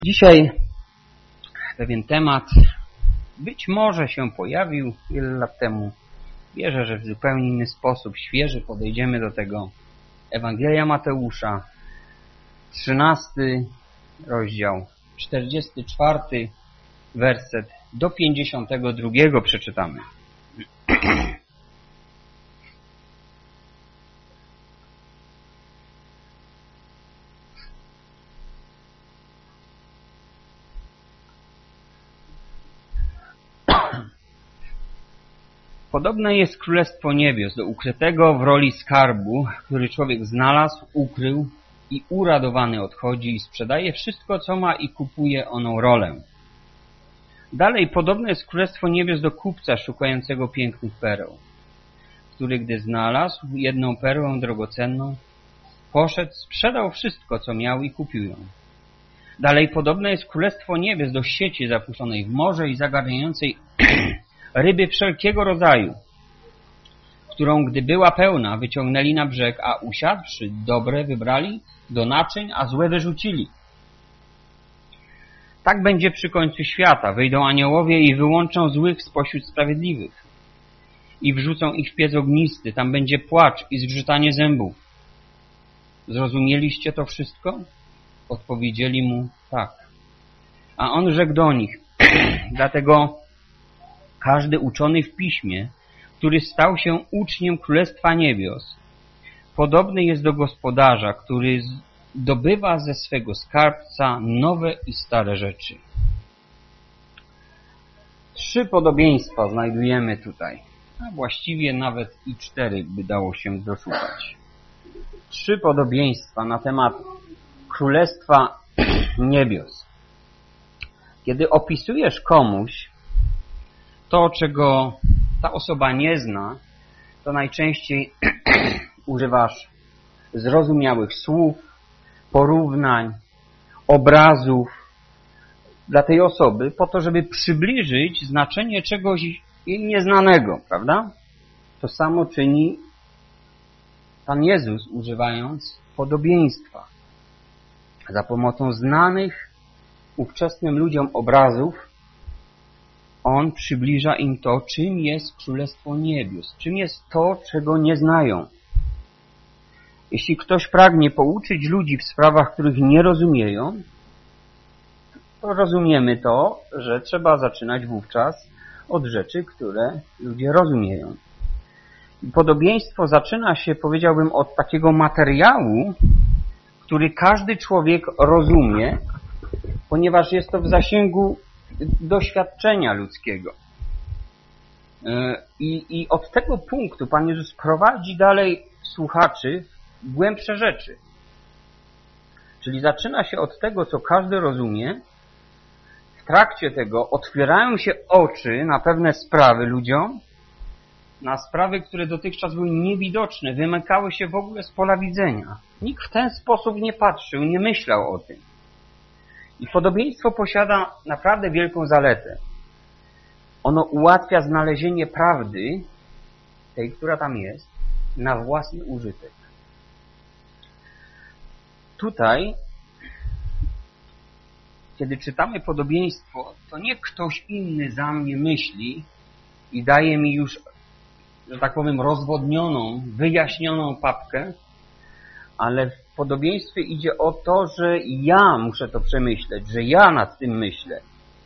Dzisiaj pewien temat być może się pojawił wiele lat temu. Wierzę, że w zupełnie inny sposób, świeży podejdziemy do tego. Ewangelia Mateusza, 13 rozdział, 44 werset do 52 przeczytamy. Podobne jest Królestwo Niebios do ukrytego w roli skarbu, który człowiek znalazł, ukrył i uradowany odchodzi i sprzedaje wszystko, co ma i kupuje oną rolę. Dalej podobne jest Królestwo Niebios do kupca szukającego pięknych pereł, który gdy znalazł jedną perłę drogocenną, poszedł, sprzedał wszystko, co miał i kupił ją. Dalej podobne jest Królestwo Niebios do sieci zapuszczonej w morze i zagarniającej ryby wszelkiego rodzaju, którą gdy była pełna, wyciągnęli na brzeg, a usiadłszy, dobre wybrali do naczyń, a złe wyrzucili. Tak będzie przy końcu świata. Wyjdą aniołowie i wyłączą złych spośród sprawiedliwych i wrzucą ich w piec ognisty. Tam będzie płacz i zgrzytanie zębów. Zrozumieliście to wszystko? Odpowiedzieli mu tak. A on rzekł do nich, dlatego każdy uczony w piśmie, który stał się uczniem Królestwa Niebios, podobny jest do gospodarza, który zdobywa ze swego skarbca nowe i stare rzeczy. 3 podobieństwa znajdujemy tutaj, a właściwie nawet i 4 by dało się doszukać. 3 podobieństwa na temat Królestwa Niebios. Kiedy opisujesz komuś to, czego ta osoba nie zna, to najczęściej używasz zrozumiałych słów, porównań, obrazów dla tej osoby po to, żeby przybliżyć znaczenie czegoś jej nieznanego, prawda? To samo czyni Pan Jezus, używając podobieństwa. Za pomocą znanych ówczesnym ludziom obrazów On przybliża im to, czym jest Królestwo Niebios, czym jest to, czego nie znają. Jeśli ktoś pragnie pouczyć ludzi w sprawach, których nie rozumieją, to rozumiemy to, że trzeba zaczynać wówczas od rzeczy, które ludzie rozumieją. I podobieństwo zaczyna się, powiedziałbym, od takiego materiału, który każdy człowiek rozumie, ponieważ jest to w zasięgu doświadczenia ludzkiego. I od tego punktu Pan Jezus prowadzi dalej słuchaczy w głębsze rzeczy. Czyli zaczyna się od tego, co każdy rozumie. W trakcie tego otwierają się oczy na pewne sprawy ludziom, na sprawy, które dotychczas były niewidoczne, wymykały się w ogóle z pola widzenia. Nikt w ten sposób nie patrzył, nie myślał o tym. I podobieństwo posiada naprawdę wielką zaletę. Ono ułatwia znalezienie prawdy, tej, która tam jest, na własny użytek. Tutaj, kiedy czytamy podobieństwo, to nie ktoś inny za mnie myśli i daje mi już, że tak powiem, rozwodnioną, wyjaśnioną papkę, ale w podobieństwie idzie o to, że ja muszę to przemyśleć, że ja nad tym myślę.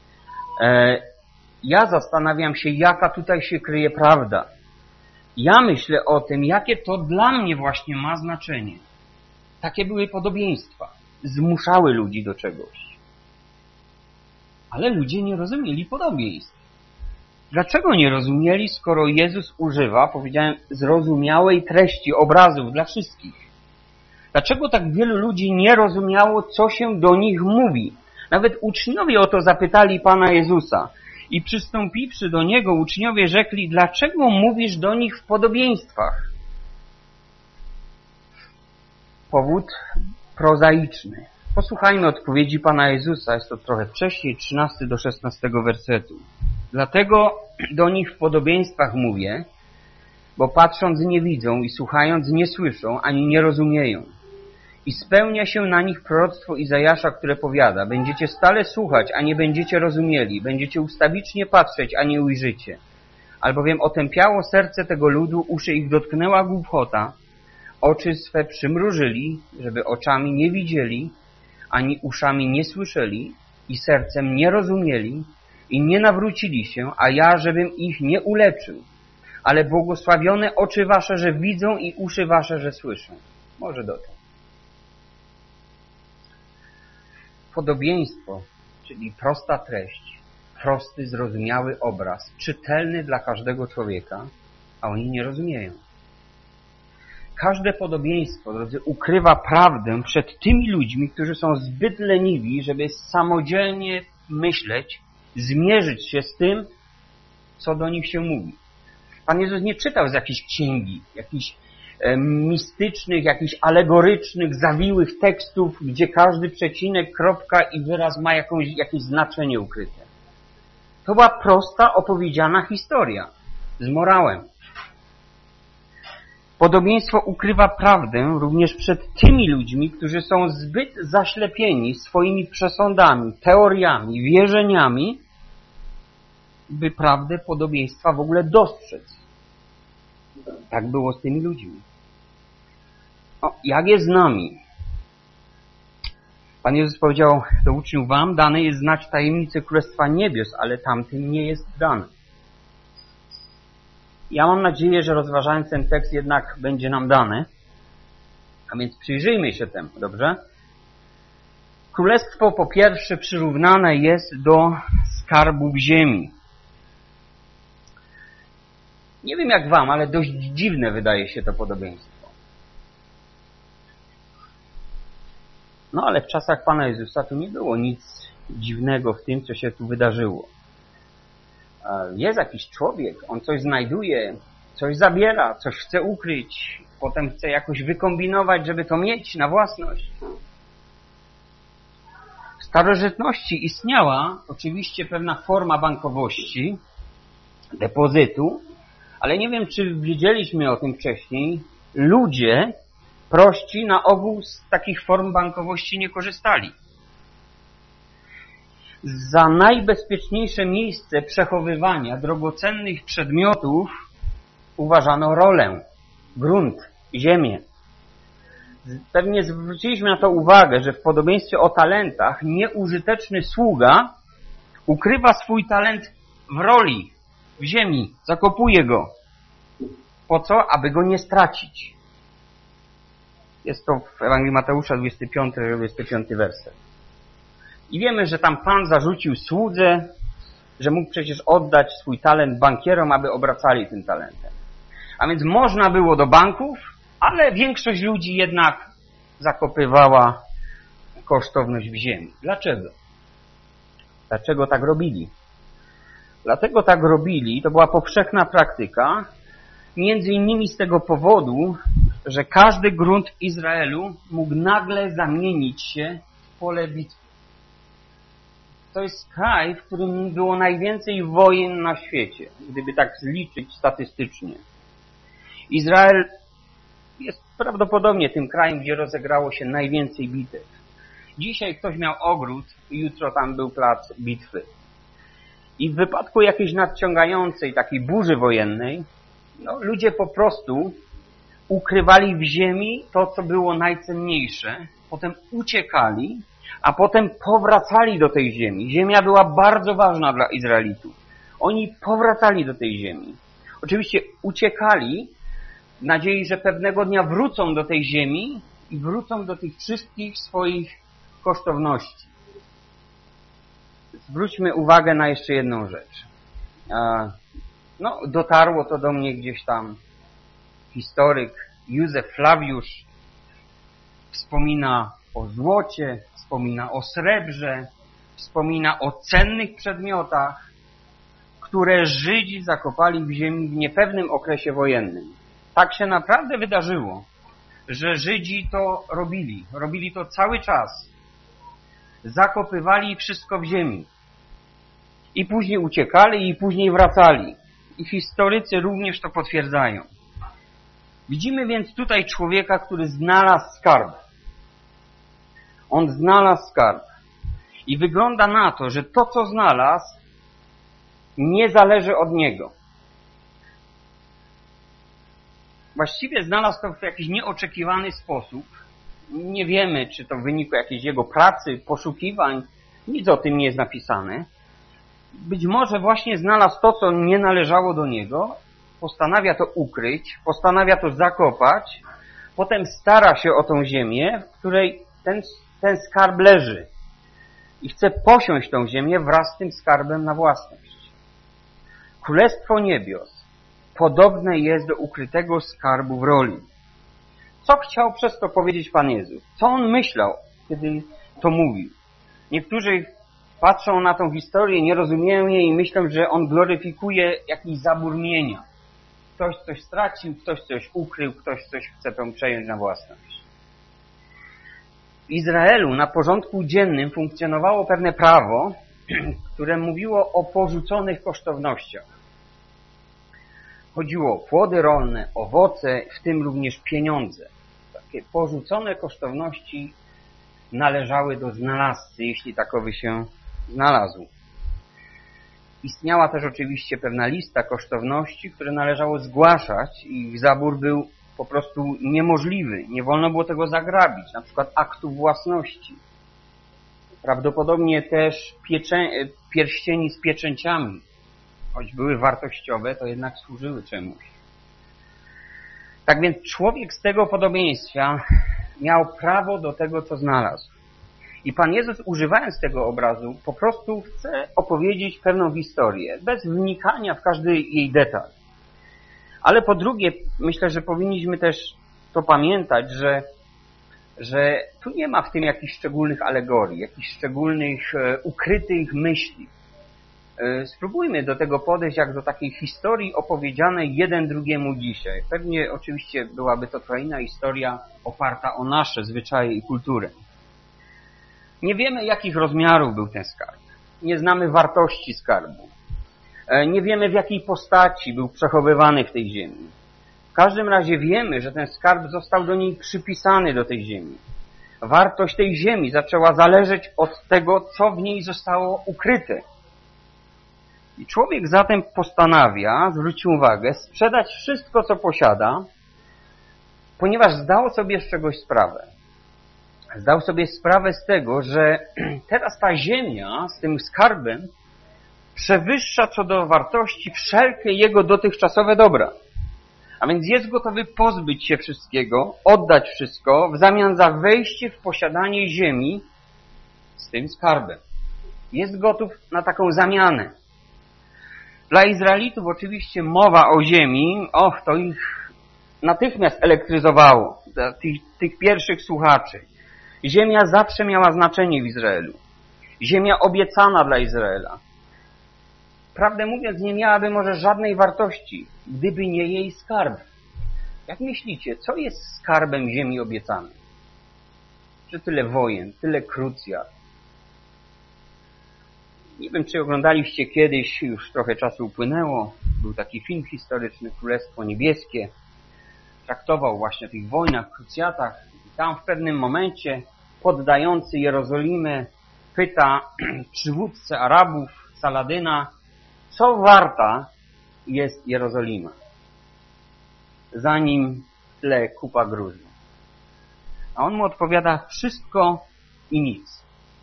Ja zastanawiam się, jaka tutaj się kryje prawda. Ja myślę o tym, jakie to dla mnie właśnie ma znaczenie. Takie były podobieństwa. Zmuszały ludzi do czegoś. Ale ludzie nie rozumieli podobieństw. Dlaczego nie rozumieli, skoro Jezus używa, powiedziałem, zrozumiałej treści, obrazów dla wszystkich? Dlaczego tak wielu ludzi nie rozumiało, co się do nich mówi? Nawet uczniowie o to zapytali Pana Jezusa. I przystąpiwszy do Niego, uczniowie rzekli, dlaczego mówisz do nich w podobieństwach? Powód prozaiczny. Posłuchajmy odpowiedzi Pana Jezusa. Jest to trochę wcześniej, 13 do 16 wersetu. Dlatego do nich w podobieństwach mówię, bo patrząc nie widzą i słuchając nie słyszą, ani nie rozumieją. I spełnia się na nich proroctwo Izajasza, które powiada: będziecie stale słuchać, a nie będziecie rozumieli, będziecie ustawicznie patrzeć, a nie ujrzycie. Albowiem otępiało serce tego ludu, uszy ich dotknęła głupota, oczy swe przymrużyli, żeby oczami nie widzieli, ani uszami nie słyszeli i sercem nie rozumieli i nie nawrócili się, a ja, żebym ich nie uleczył. Ale błogosławione oczy wasze, że widzą i uszy wasze, że słyszą. Może dotąd. Podobieństwo, czyli prosta treść, prosty, zrozumiały obraz, czytelny dla każdego człowieka, a oni nie rozumieją. Każde podobieństwo, drodzy, ukrywa prawdę przed tymi ludźmi, którzy są zbyt leniwi, żeby samodzielnie myśleć, zmierzyć się z tym, co do nich się mówi. Pan Jezus nie czytał z jakiejś księgi, jakichś mistycznych, jakichś alegorycznych, zawiłych tekstów, gdzie każdy przecinek, kropka i wyraz ma jakieś znaczenie ukryte. To była prosta, opowiedziana historia z morałem. Podobieństwo ukrywa prawdę również przed tymi ludźmi, którzy są zbyt zaślepieni swoimi przesądami, teoriami, wierzeniami, by prawdę podobieństwa w ogóle dostrzec. Tak było z tymi ludźmi. Jak jest z nami? Pan Jezus powiedział do uczniów: wam dane jest znać tajemnicę Królestwa Niebios, ale tamtym nie jest dane. Ja mam nadzieję, że rozważając ten tekst jednak będzie nam dane. A więc przyjrzyjmy się temu, dobrze? Królestwo po pierwsze przyrównane jest do skarbów ziemi. Nie wiem jak wam, ale dość dziwne wydaje się to podobieństwo. No ale w czasach Pana Jezusa tu nie było nic dziwnego w tym, co się tu wydarzyło. Jest jakiś człowiek, on coś znajduje, coś zabiera, coś chce ukryć, potem chce jakoś wykombinować, żeby to mieć na własność. W starożytności istniała oczywiście pewna forma bankowości, depozytu, ale nie wiem, czy wiedzieliśmy o tym wcześniej. Ludzie prości na ogół z takich form bankowości nie korzystali. Za najbezpieczniejsze miejsce przechowywania drogocennych przedmiotów uważano rolę, grunt, ziemię. Pewnie zwróciliśmy na to uwagę, że w podobieństwie o talentach nieużyteczny sługa ukrywa swój talent w roli, w ziemi, zakopuje go. Po co? Aby go nie stracić. Jest to w Ewangelii Mateusza 25 werset. I wiemy, że tam Pan zarzucił słudze, że mógł przecież oddać swój talent bankierom, aby obracali tym talentem. A więc można było do banków, ale większość ludzi jednak zakopywała kosztowność w ziemi. Dlaczego? Dlaczego tak robili? Dlatego tak robili, to była powszechna praktyka, między innymi z tego powodu, że każdy grunt Izraelu mógł nagle zamienić się w pole bitwy. To jest kraj, w którym było najwięcej wojen na świecie, gdyby tak zliczyć statystycznie. Izrael jest prawdopodobnie tym krajem, gdzie rozegrało się najwięcej bitew. Dzisiaj ktoś miał ogród, jutro tam był plac bitwy. I w wypadku jakiejś nadciągającej takiej burzy wojennej, ludzie po prostu ukrywali w ziemi to, co było najcenniejsze, potem uciekali, a potem powracali do tej ziemi. Ziemia była bardzo ważna dla Izraelitów. Oni powracali do tej ziemi. Oczywiście uciekali w nadziei, że pewnego dnia wrócą do tej ziemi i wrócą do tych wszystkich swoich kosztowności. Zwróćmy uwagę na jeszcze jedną rzecz. Dotarło to do mnie gdzieś tam. Historyk Józef Flawiusz wspomina o złocie, wspomina o srebrze, wspomina o cennych przedmiotach, które Żydzi zakopali w ziemi w niepewnym okresie wojennym. Tak się naprawdę wydarzyło, że Żydzi to robili. Robili to cały czas. Zakopywali wszystko w ziemi. I później uciekali, i później wracali. I historycy również to potwierdzają. Widzimy więc tutaj człowieka, który znalazł skarb. On znalazł skarb. I wygląda na to, że to, co znalazł, nie zależy od niego. Właściwie znalazł to w jakiś nieoczekiwany sposób. Nie wiemy, czy to w wyniku jakiejś jego pracy, poszukiwań. Nic o tym nie jest napisane. Być może właśnie znalazł to, co nie należało do niego, postanawia to ukryć, postanawia to zakopać, potem stara się o tą ziemię, w której ten skarb leży i chce posiąść tą ziemię wraz z tym skarbem na własność. Królestwo niebios podobne jest do ukrytego skarbu w roli. Co chciał przez to powiedzieć Pan Jezus? Co On myślał, kiedy to mówił? Niektórzy patrzą na tą historię, nie rozumieją jej i myślą, że On gloryfikuje jakiś zabór mienia. Ktoś coś stracił, ktoś coś ukrył, ktoś coś chce tą przejąć na własność. W Izraelu na porządku dziennym funkcjonowało pewne prawo, które mówiło o porzuconych kosztownościach. Chodziło o płody rolne, owoce, w tym również pieniądze. Takie porzucone kosztowności należały do znalazcy, jeśli takowy się znalazł. Istniała też oczywiście pewna lista kosztowności, które należało zgłaszać i ich zabór był po prostu niemożliwy. Nie wolno było tego zagrabić, na przykład aktów własności. Prawdopodobnie też pierścieni z pieczęciami, choć były wartościowe, to jednak służyły czemuś. Tak więc człowiek z tego podobieństwa miał prawo do tego, co znalazł. I Pan Jezus, używając tego obrazu, po prostu chce opowiedzieć pewną historię, bez wnikania w każdy jej detal. Ale po drugie, myślę, że powinniśmy też to pamiętać, że tu nie ma w tym jakichś szczególnych alegorii, jakichś szczególnych ukrytych myśli. Spróbujmy do tego podejść jak do takiej historii opowiedzianej jeden drugiemu dzisiaj. Pewnie oczywiście byłaby to trochę inna historia oparta o nasze zwyczaje i kulturę. Nie wiemy, jakich rozmiarów był ten skarb. Nie znamy wartości skarbu. Nie wiemy, w jakiej postaci był przechowywany w tej ziemi. W każdym razie wiemy, że ten skarb został do niej przypisany, do tej ziemi. Wartość tej ziemi zaczęła zależeć od tego, co w niej zostało ukryte. I człowiek zatem postanawia, zwróć uwagę, sprzedać wszystko, co posiada, ponieważ zdał sobie z czegoś sprawę. Zdał sobie sprawę z tego, że teraz ta ziemia z tym skarbem przewyższa co do wartości wszelkie jego dotychczasowe dobra. A więc jest gotowy pozbyć się wszystkiego, oddać wszystko w zamian za wejście w posiadanie ziemi z tym skarbem. Jest gotów na taką zamianę. Dla Izraelitów oczywiście mowa o ziemi, to ich natychmiast elektryzowało, tych pierwszych słuchaczy. Ziemia zawsze miała znaczenie w Izraelu. Ziemia obiecana dla Izraela. Prawdę mówiąc, nie miałaby może żadnej wartości, gdyby nie jej skarb. Jak myślicie, co jest skarbem ziemi obiecanej? Że tyle wojen, tyle krucjat. Nie wiem, czy oglądaliście kiedyś, już trochę czasu upłynęło, był taki film historyczny, Królestwo Niebieskie. Traktował właśnie o tych wojnach, krucjatach. I tam w pewnym momencie poddający Jerozolimę pyta przywódcę Arabów, Saladyna, co warta jest Jerozolima, zanim tle kupa gruzu. A on mu odpowiada, wszystko i nic.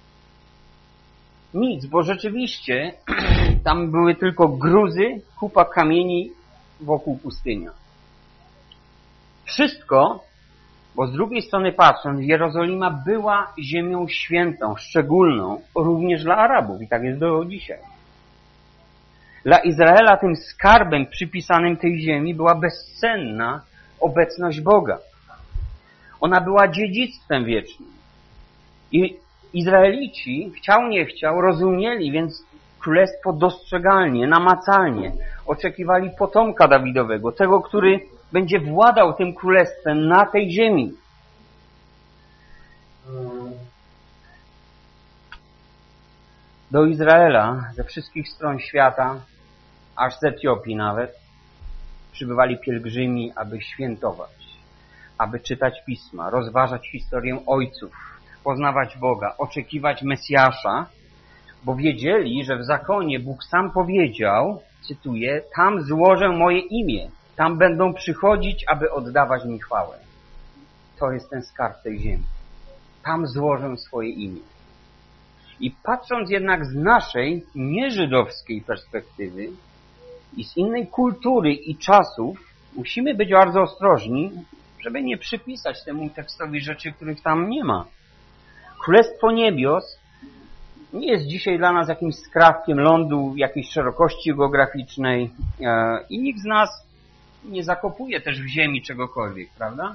Nic, bo rzeczywiście tam były tylko gruzy, kupa kamieni wokół pustynia. Wszystko, bo z drugiej strony patrząc, Jerozolima była ziemią świętą, szczególną, również dla Arabów i tak jest do dzisiaj. Dla Izraela tym skarbem przypisanym tej ziemi była bezcenna obecność Boga. Ona była dziedzictwem wiecznym. I Izraelici, chciał nie chciał, rozumieli więc królestwo dostrzegalnie, namacalnie. Oczekiwali potomka Dawidowego, tego, który będzie władał tym królestwem na tej ziemi. Do Izraela ze wszystkich stron świata, aż z Etiopii nawet, przybywali pielgrzymi, aby świętować, aby czytać pisma, rozważać historię ojców, poznawać Boga, oczekiwać Mesjasza, bo wiedzieli, że w zakonie Bóg sam powiedział, cytuję, tam złożę moje imię, tam będą przychodzić, aby oddawać mi chwałę. To jest ten skarb tej ziemi. Tam złożę swoje imię. I patrząc jednak z naszej, nieżydowskiej perspektywy i z innej kultury i czasów, musimy być bardzo ostrożni, żeby nie przypisać temu tekstowi rzeczy, których tam nie ma. Królestwo Niebios nie jest dzisiaj dla nas jakimś skrawkiem lądu, jakiejś szerokości geograficznej i nikt z nas nie zakopuje też w ziemi czegokolwiek, prawda?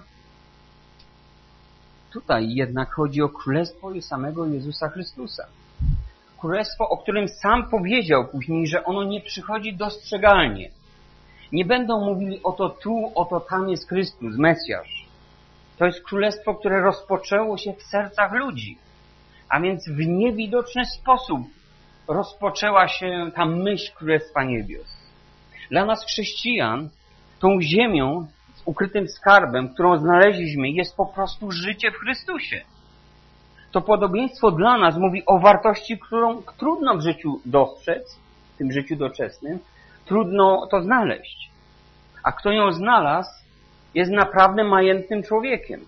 Tutaj jednak chodzi o królestwo i samego Jezusa Chrystusa. Królestwo, o którym sam powiedział później, że ono nie przychodzi dostrzegalnie. Nie będą mówili oto tu, oto tam jest Chrystus, Mesjasz. To jest królestwo, które rozpoczęło się w sercach ludzi. A więc w niewidoczny sposób rozpoczęła się ta myśl Królestwa Niebios. Dla nas chrześcijan tą ziemią z ukrytym skarbem, którą znaleźliśmy, jest po prostu życie w Chrystusie. To podobieństwo dla nas mówi o wartości, którą trudno w życiu dostrzec, w tym życiu doczesnym, trudno to znaleźć. A kto ją znalazł, jest naprawdę majętnym człowiekiem.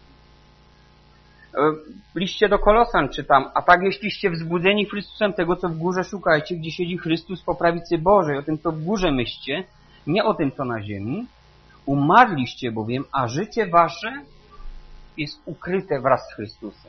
W liście do Kolosan czytam, a tak jeśliście wzbudzeni Chrystusem tego, co w górze szukajcie, gdzie siedzi Chrystus po prawicy Bożej, o tym, co w górze myślcie, nie o tym, co na ziemi. Umarliście bowiem, a życie wasze jest ukryte wraz z Chrystusem.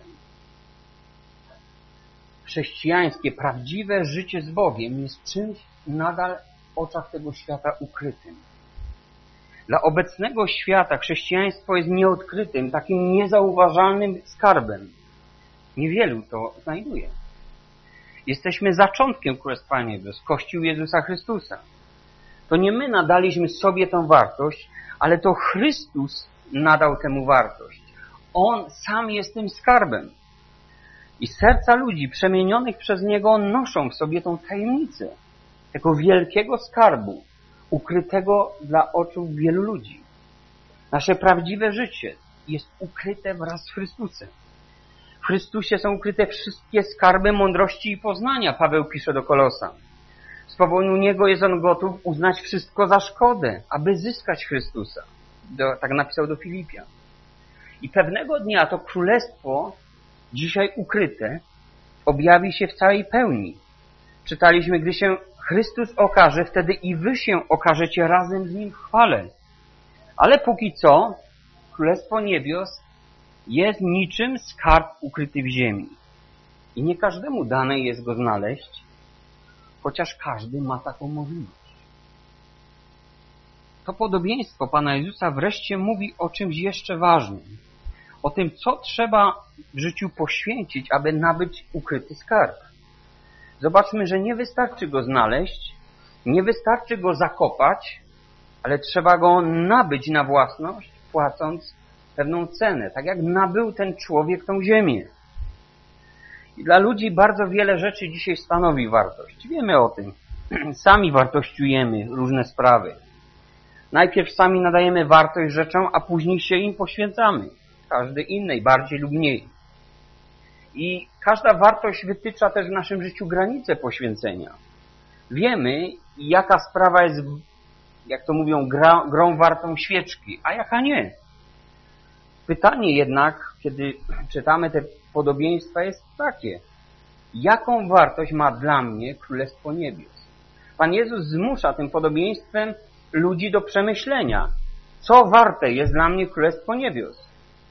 Chrześcijańskie, prawdziwe życie z Bogiem jest czymś nadal w oczach tego świata ukrytym. Dla obecnego świata chrześcijaństwo jest nieodkrytym, takim niezauważalnym skarbem. Niewielu to znajduje. Jesteśmy zaczątkiem Królestwa Niebios, Kościół Jezusa Chrystusa. To nie my nadaliśmy sobie tą wartość, ale to Chrystus nadał temu wartość. On sam jest tym skarbem. I serca ludzi przemienionych przez Niego noszą w sobie tą tajemnicę tego wielkiego skarbu, ukrytego dla oczu wielu ludzi. Nasze prawdziwe życie jest ukryte wraz z Chrystusem. W Chrystusie są ukryte wszystkie skarby mądrości i poznania, Paweł pisze do Kolosan. Z powodu Niego jest on gotów uznać wszystko za szkodę, aby zyskać Chrystusa. Tak napisał do Filipian. I pewnego dnia to królestwo, dzisiaj ukryte, objawi się w całej pełni. Czytaliśmy, gdy się Chrystus okaże, wtedy i wy się okażecie razem z Nim w chwale. Ale póki co, Królestwo Niebios jest niczym skarb ukryty w ziemi. I nie każdemu dane jest go znaleźć, chociaż każdy ma taką możliwość. To podobieństwo Pana Jezusa wreszcie mówi o czymś jeszcze ważnym. O tym, co trzeba w życiu poświęcić, aby nabyć ukryty skarb. Zobaczmy, że nie wystarczy go znaleźć, nie wystarczy go zakopać, ale trzeba go nabyć na własność, płacąc pewną cenę, tak jak nabył ten człowiek tą ziemię. I dla ludzi bardzo wiele rzeczy dzisiaj stanowi wartość. Wiemy o tym. Sami wartościujemy różne sprawy. Najpierw sami nadajemy wartość rzeczom, a później się im poświęcamy. Każdy innej, bardziej lub mniej. I każda wartość wytycza też w naszym życiu granice poświęcenia. Wiemy, jaka sprawa jest, jak to mówią, grą wartą świeczki, a jaka nie. Pytanie jednak, kiedy czytamy te podobieństwa, jest takie. Jaką wartość ma dla mnie Królestwo Niebios? Pan Jezus zmusza tym podobieństwem ludzi do przemyślenia. Co warte jest dla mnie Królestwo Niebios?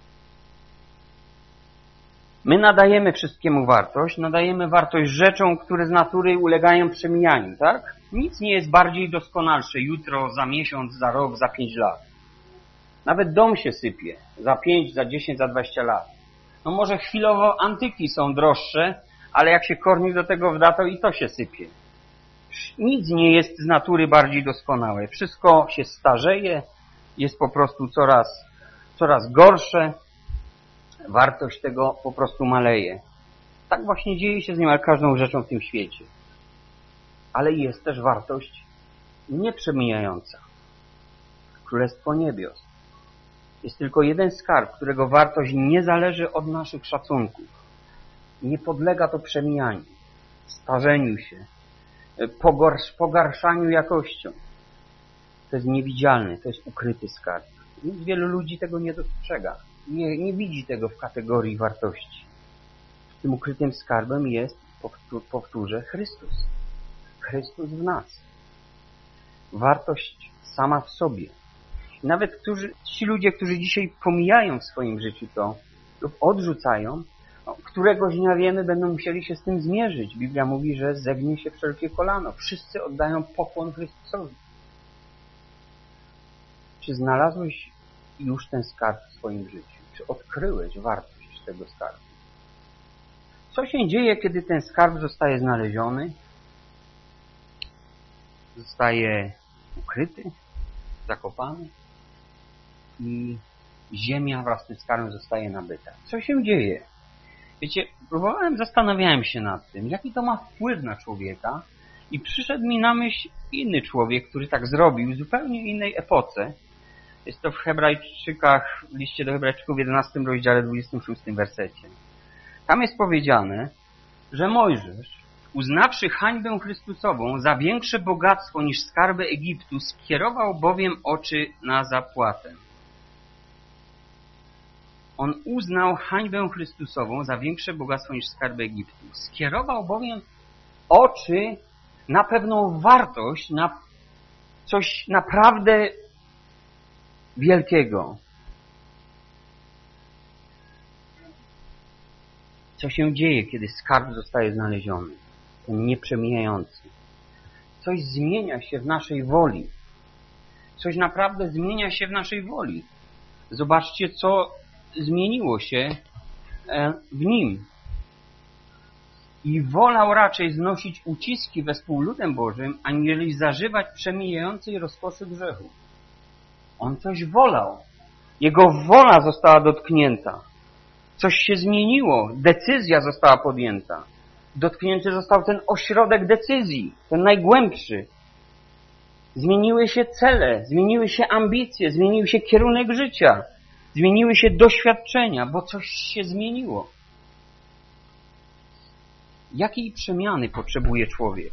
My nadajemy wszystkiemu wartość, nadajemy wartość rzeczom, które z natury ulegają przemijaniu, tak? Nic nie jest bardziej doskonalsze jutro, za miesiąc, za rok, za 5 lat. Nawet dom się sypie za 5, za 10, za 20 lat. No może chwilowo antyki są droższe, ale jak się kornik do tego wda, to i to się sypie. Nic nie jest z natury bardziej doskonałe. Wszystko się starzeje, jest po prostu coraz gorsze. Wartość tego po prostu maleje. Tak właśnie dzieje się z niemal każdą rzeczą w tym świecie. Ale jest też wartość nieprzemijająca. Królestwo Niebios. Jest tylko jeden skarb, którego wartość nie zależy od naszych szacunków. Nie podlega to przemijaniu, starzeniu się, pogarszaniu jakością. To jest niewidzialny, to jest ukryty skarb. Więc wielu ludzi tego nie dostrzega. Nie widzi tego w kategorii wartości. Tym ukrytym skarbem jest, powtórzę, Chrystus. Chrystus w nas. Wartość sama w sobie. I nawet ci ludzie, którzy dzisiaj pomijają w swoim życiu to lub odrzucają, któregoś dnia wiemy, będą musieli się z tym zmierzyć. Biblia mówi, że zegnie się wszelkie kolano. Wszyscy oddają pokłon Chrystusowi. Czy znalazłeś już ten skarb w swoim życiu? Czy odkryłeś wartość tego skarbu? Co się dzieje, kiedy ten skarb zostaje znaleziony? Zostaje ukryty, zakopany i ziemia wraz z tym skarbem zostaje nabyta. Co się dzieje? Wiecie, zastanawiałem się nad tym, jaki to ma wpływ na człowieka i przyszedł mi na myśl inny człowiek, który tak zrobił w zupełnie innej epoce. Jest to w Hebrajczykach, w liście do Hebrajczyków w 11 rozdziale 26 wersecie. Tam jest powiedziane, że Mojżesz, uznawszy hańbę Chrystusową za większe bogactwo niż skarby Egiptu, skierował bowiem oczy na zapłatę. On uznał hańbę Chrystusową za większe bogactwo niż skarby Egiptu. Skierował bowiem oczy na pewną wartość, na coś naprawdę wielkiego. Co się dzieje, kiedy skarb zostaje znaleziony? Ten nieprzemijający. Coś zmienia się w naszej woli. Coś naprawdę zmienia się w naszej woli. Zobaczcie, co zmieniło się w nim. I wolał raczej znosić uciski wespół ludem Bożym, aniżeli zażywać przemijającej rozkoszy grzechu. On coś wolał. Jego wola została dotknięta. Coś się zmieniło. Decyzja została podjęta. Dotknięty został ten ośrodek decyzji, ten najgłębszy. Zmieniły się cele, zmieniły się ambicje, zmienił się kierunek życia, zmieniły się doświadczenia, bo coś się zmieniło. Jakiej przemiany potrzebuje człowiek?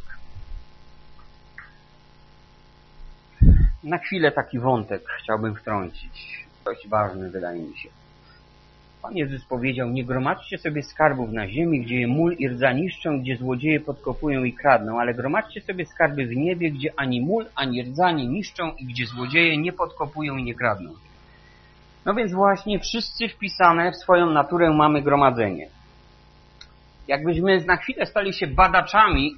Na chwilę taki wątek chciałbym wtrącić. Dość ważny, wydaje mi się. Pan Jezus powiedział, nie gromadźcie sobie skarbów na ziemi, gdzie je mól i rdza niszczą, gdzie złodzieje podkopują i kradną, ale gromadźcie sobie skarby w niebie, gdzie ani mól, ani rdza nie niszczą i gdzie złodzieje nie podkopują i nie kradną. No więc właśnie wszyscy wpisane w swoją naturę mamy gromadzenie. Jakbyśmy na chwilę stali się badaczami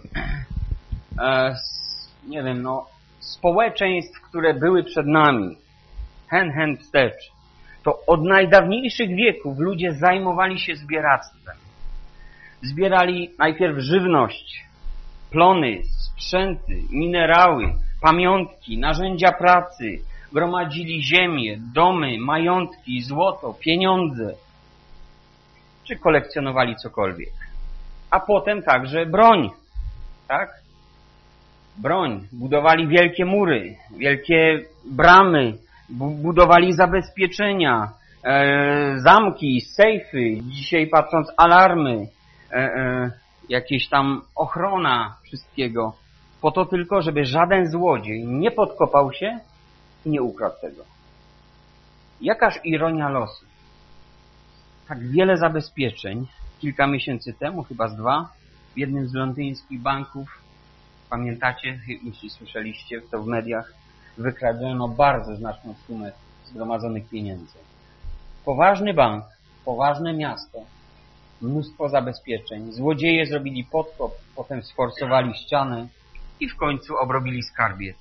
społeczeństw, które były przed nami, hen wstecz, to od najdawniejszych wieków ludzie zajmowali się zbieractwem. Zbierali najpierw żywność, plony, sprzęty, minerały, pamiątki, narzędzia pracy, gromadzili ziemię, domy, majątki, złoto, pieniądze, czy kolekcjonowali cokolwiek. A potem także broń, tak? Broń. Budowali wielkie mury, wielkie bramy, budowali zabezpieczenia, zamki, sejfy, dzisiaj patrząc alarmy, jakieś tam ochrona wszystkiego, po to tylko, żeby żaden złodziej nie podkopał się i nie ukradł tego. Jakaż ironia losu. Tak wiele zabezpieczeń kilka miesięcy temu, chyba z 2, w jednym z londyńskich banków, pamiętacie, jeśli słyszeliście to w mediach, wykradziono bardzo znaczną sumę zgromadzonych pieniędzy. Poważny bank, poważne miasto, mnóstwo zabezpieczeń. Złodzieje zrobili podkop, potem sforsowali ścianę i w końcu obrobili skarbiec.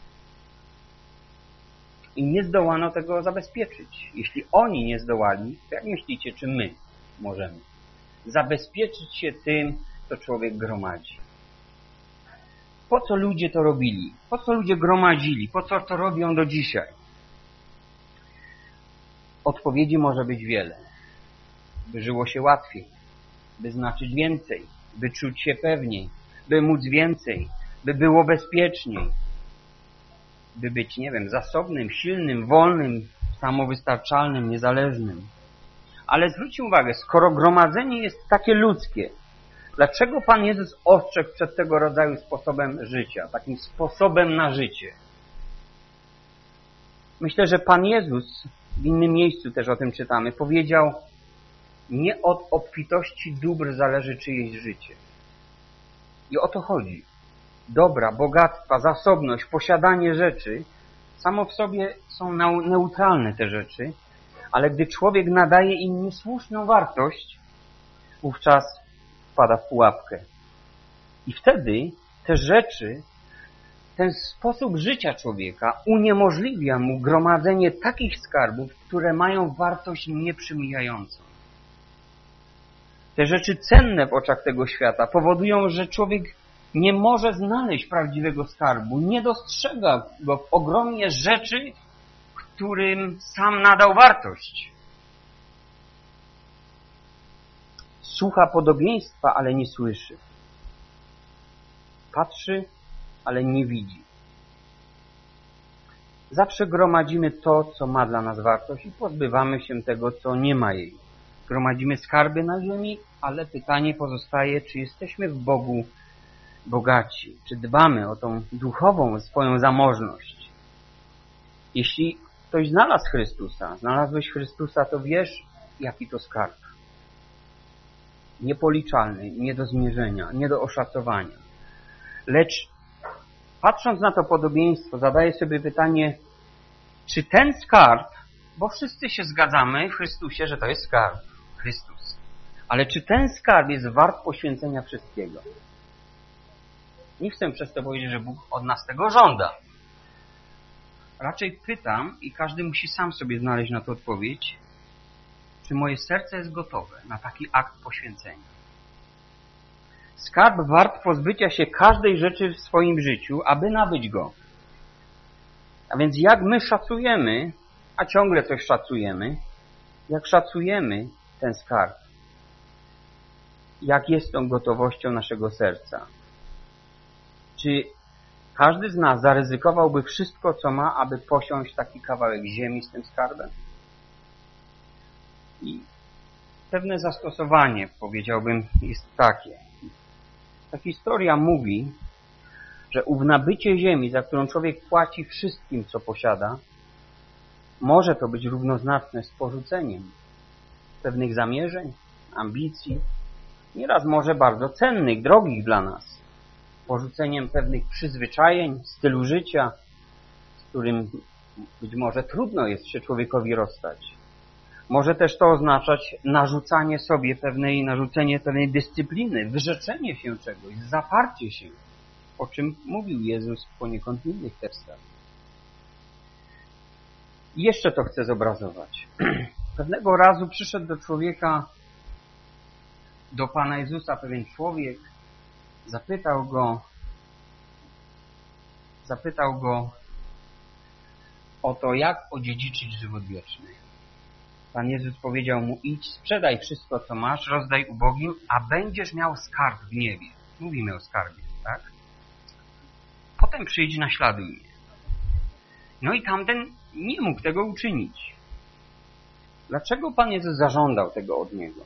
I nie zdołano tego zabezpieczyć. Jeśli oni nie zdołali, to jak myślicie, czy my możemy zabezpieczyć się tym, co człowiek gromadzi? Po co ludzie to robili? Po co ludzie gromadzili? Po co to robią do dzisiaj? Odpowiedzi może być wiele. By żyło się łatwiej, by znaczyć więcej, by czuć się pewniej, by móc więcej, by było bezpieczniej, by być, zasobnym, silnym, wolnym, samowystarczalnym, niezależnym. Ale zwróćcie uwagę, skoro gromadzenie jest takie ludzkie, dlaczego Pan Jezus ostrzegł przed tego rodzaju sposobem życia, takim sposobem na życie? Myślę, że Pan Jezus, w innym miejscu też o tym czytamy, powiedział: nie od obfitości dóbr zależy czyjeś życie. I o to chodzi. Dobra, bogactwa, zasobność, posiadanie rzeczy, samo w sobie są neutralne te rzeczy, ale gdy człowiek nadaje im niesłuszną wartość, wówczas wpada w pułapkę. I wtedy te rzeczy, ten sposób życia człowieka uniemożliwia mu gromadzenie takich skarbów, które mają wartość nieprzemijającą. Te rzeczy cenne w oczach tego świata powodują, że człowiek nie może znaleźć prawdziwego skarbu, nie dostrzega go w ogromie rzeczy, którym sam nadał wartość. Słucha podobieństwa, ale nie słyszy. Patrzy, ale nie widzi. Zawsze gromadzimy to, co ma dla nas wartość i pozbywamy się tego, co nie ma jej. Gromadzimy skarby na ziemi, ale pytanie pozostaje, czy jesteśmy w Bogu bogaci, czy dbamy o tą duchową swoją zamożność. Jeśli ktoś znalazł Chrystusa, znalazłeś Chrystusa, to wiesz, jaki to skarb. Niepoliczalny, nie do zmierzenia, nie do oszacowania. Lecz patrząc na to podobieństwo, zadaję sobie pytanie, czy ten skarb, bo wszyscy się zgadzamy w Chrystusie, że to jest skarb, Chrystus. Ale czy ten skarb jest wart poświęcenia wszystkiego? Nie chcę przez to powiedzieć, że Bóg od nas tego żąda. Raczej pytam i każdy musi sam sobie znaleźć na to odpowiedź, czy moje serce jest gotowe na taki akt poświęcenia. Skarb wart pozbycia się każdej rzeczy w swoim życiu, aby nabyć go. A więc jak my szacujemy, a ciągle coś szacujemy, jak szacujemy ten skarb? Jak jest tą gotowością naszego serca? Czy każdy z nas zaryzykowałby wszystko, co ma, aby posiąść taki kawałek ziemi z tym skarbem? I pewne zastosowanie, powiedziałbym, jest takie. Ta historia mówi, że ów nabycie ziemi, za którą człowiek płaci wszystkim, co posiada, może to być równoznaczne z porzuceniem pewnych zamierzeń, ambicji, nieraz może bardzo cennych, drogich dla nas, porzuceniem pewnych przyzwyczajeń, stylu życia, z którym być może trudno jest się człowiekowi rozstać. Może też to oznaczać narzucenie pewnej dyscypliny, wyrzeczenie się czegoś, zaparcie się, o czym mówił Jezus poniekąd w innych tekstach. I jeszcze to chcę zobrazować. Pewnego razu przyszedł do człowieka, do Pana Jezusa pewien człowiek, zapytał go o to, jak odziedziczyć żywot wieczny. Pan Jezus powiedział mu: idź, sprzedaj wszystko, co masz, rozdaj ubogim, a będziesz miał skarb w niebie. Mówimy o skarbie, tak? Potem przyjdź, naśladuj mnie. No i tamten nie mógł tego uczynić. Dlaczego Pan Jezus zażądał tego od niego?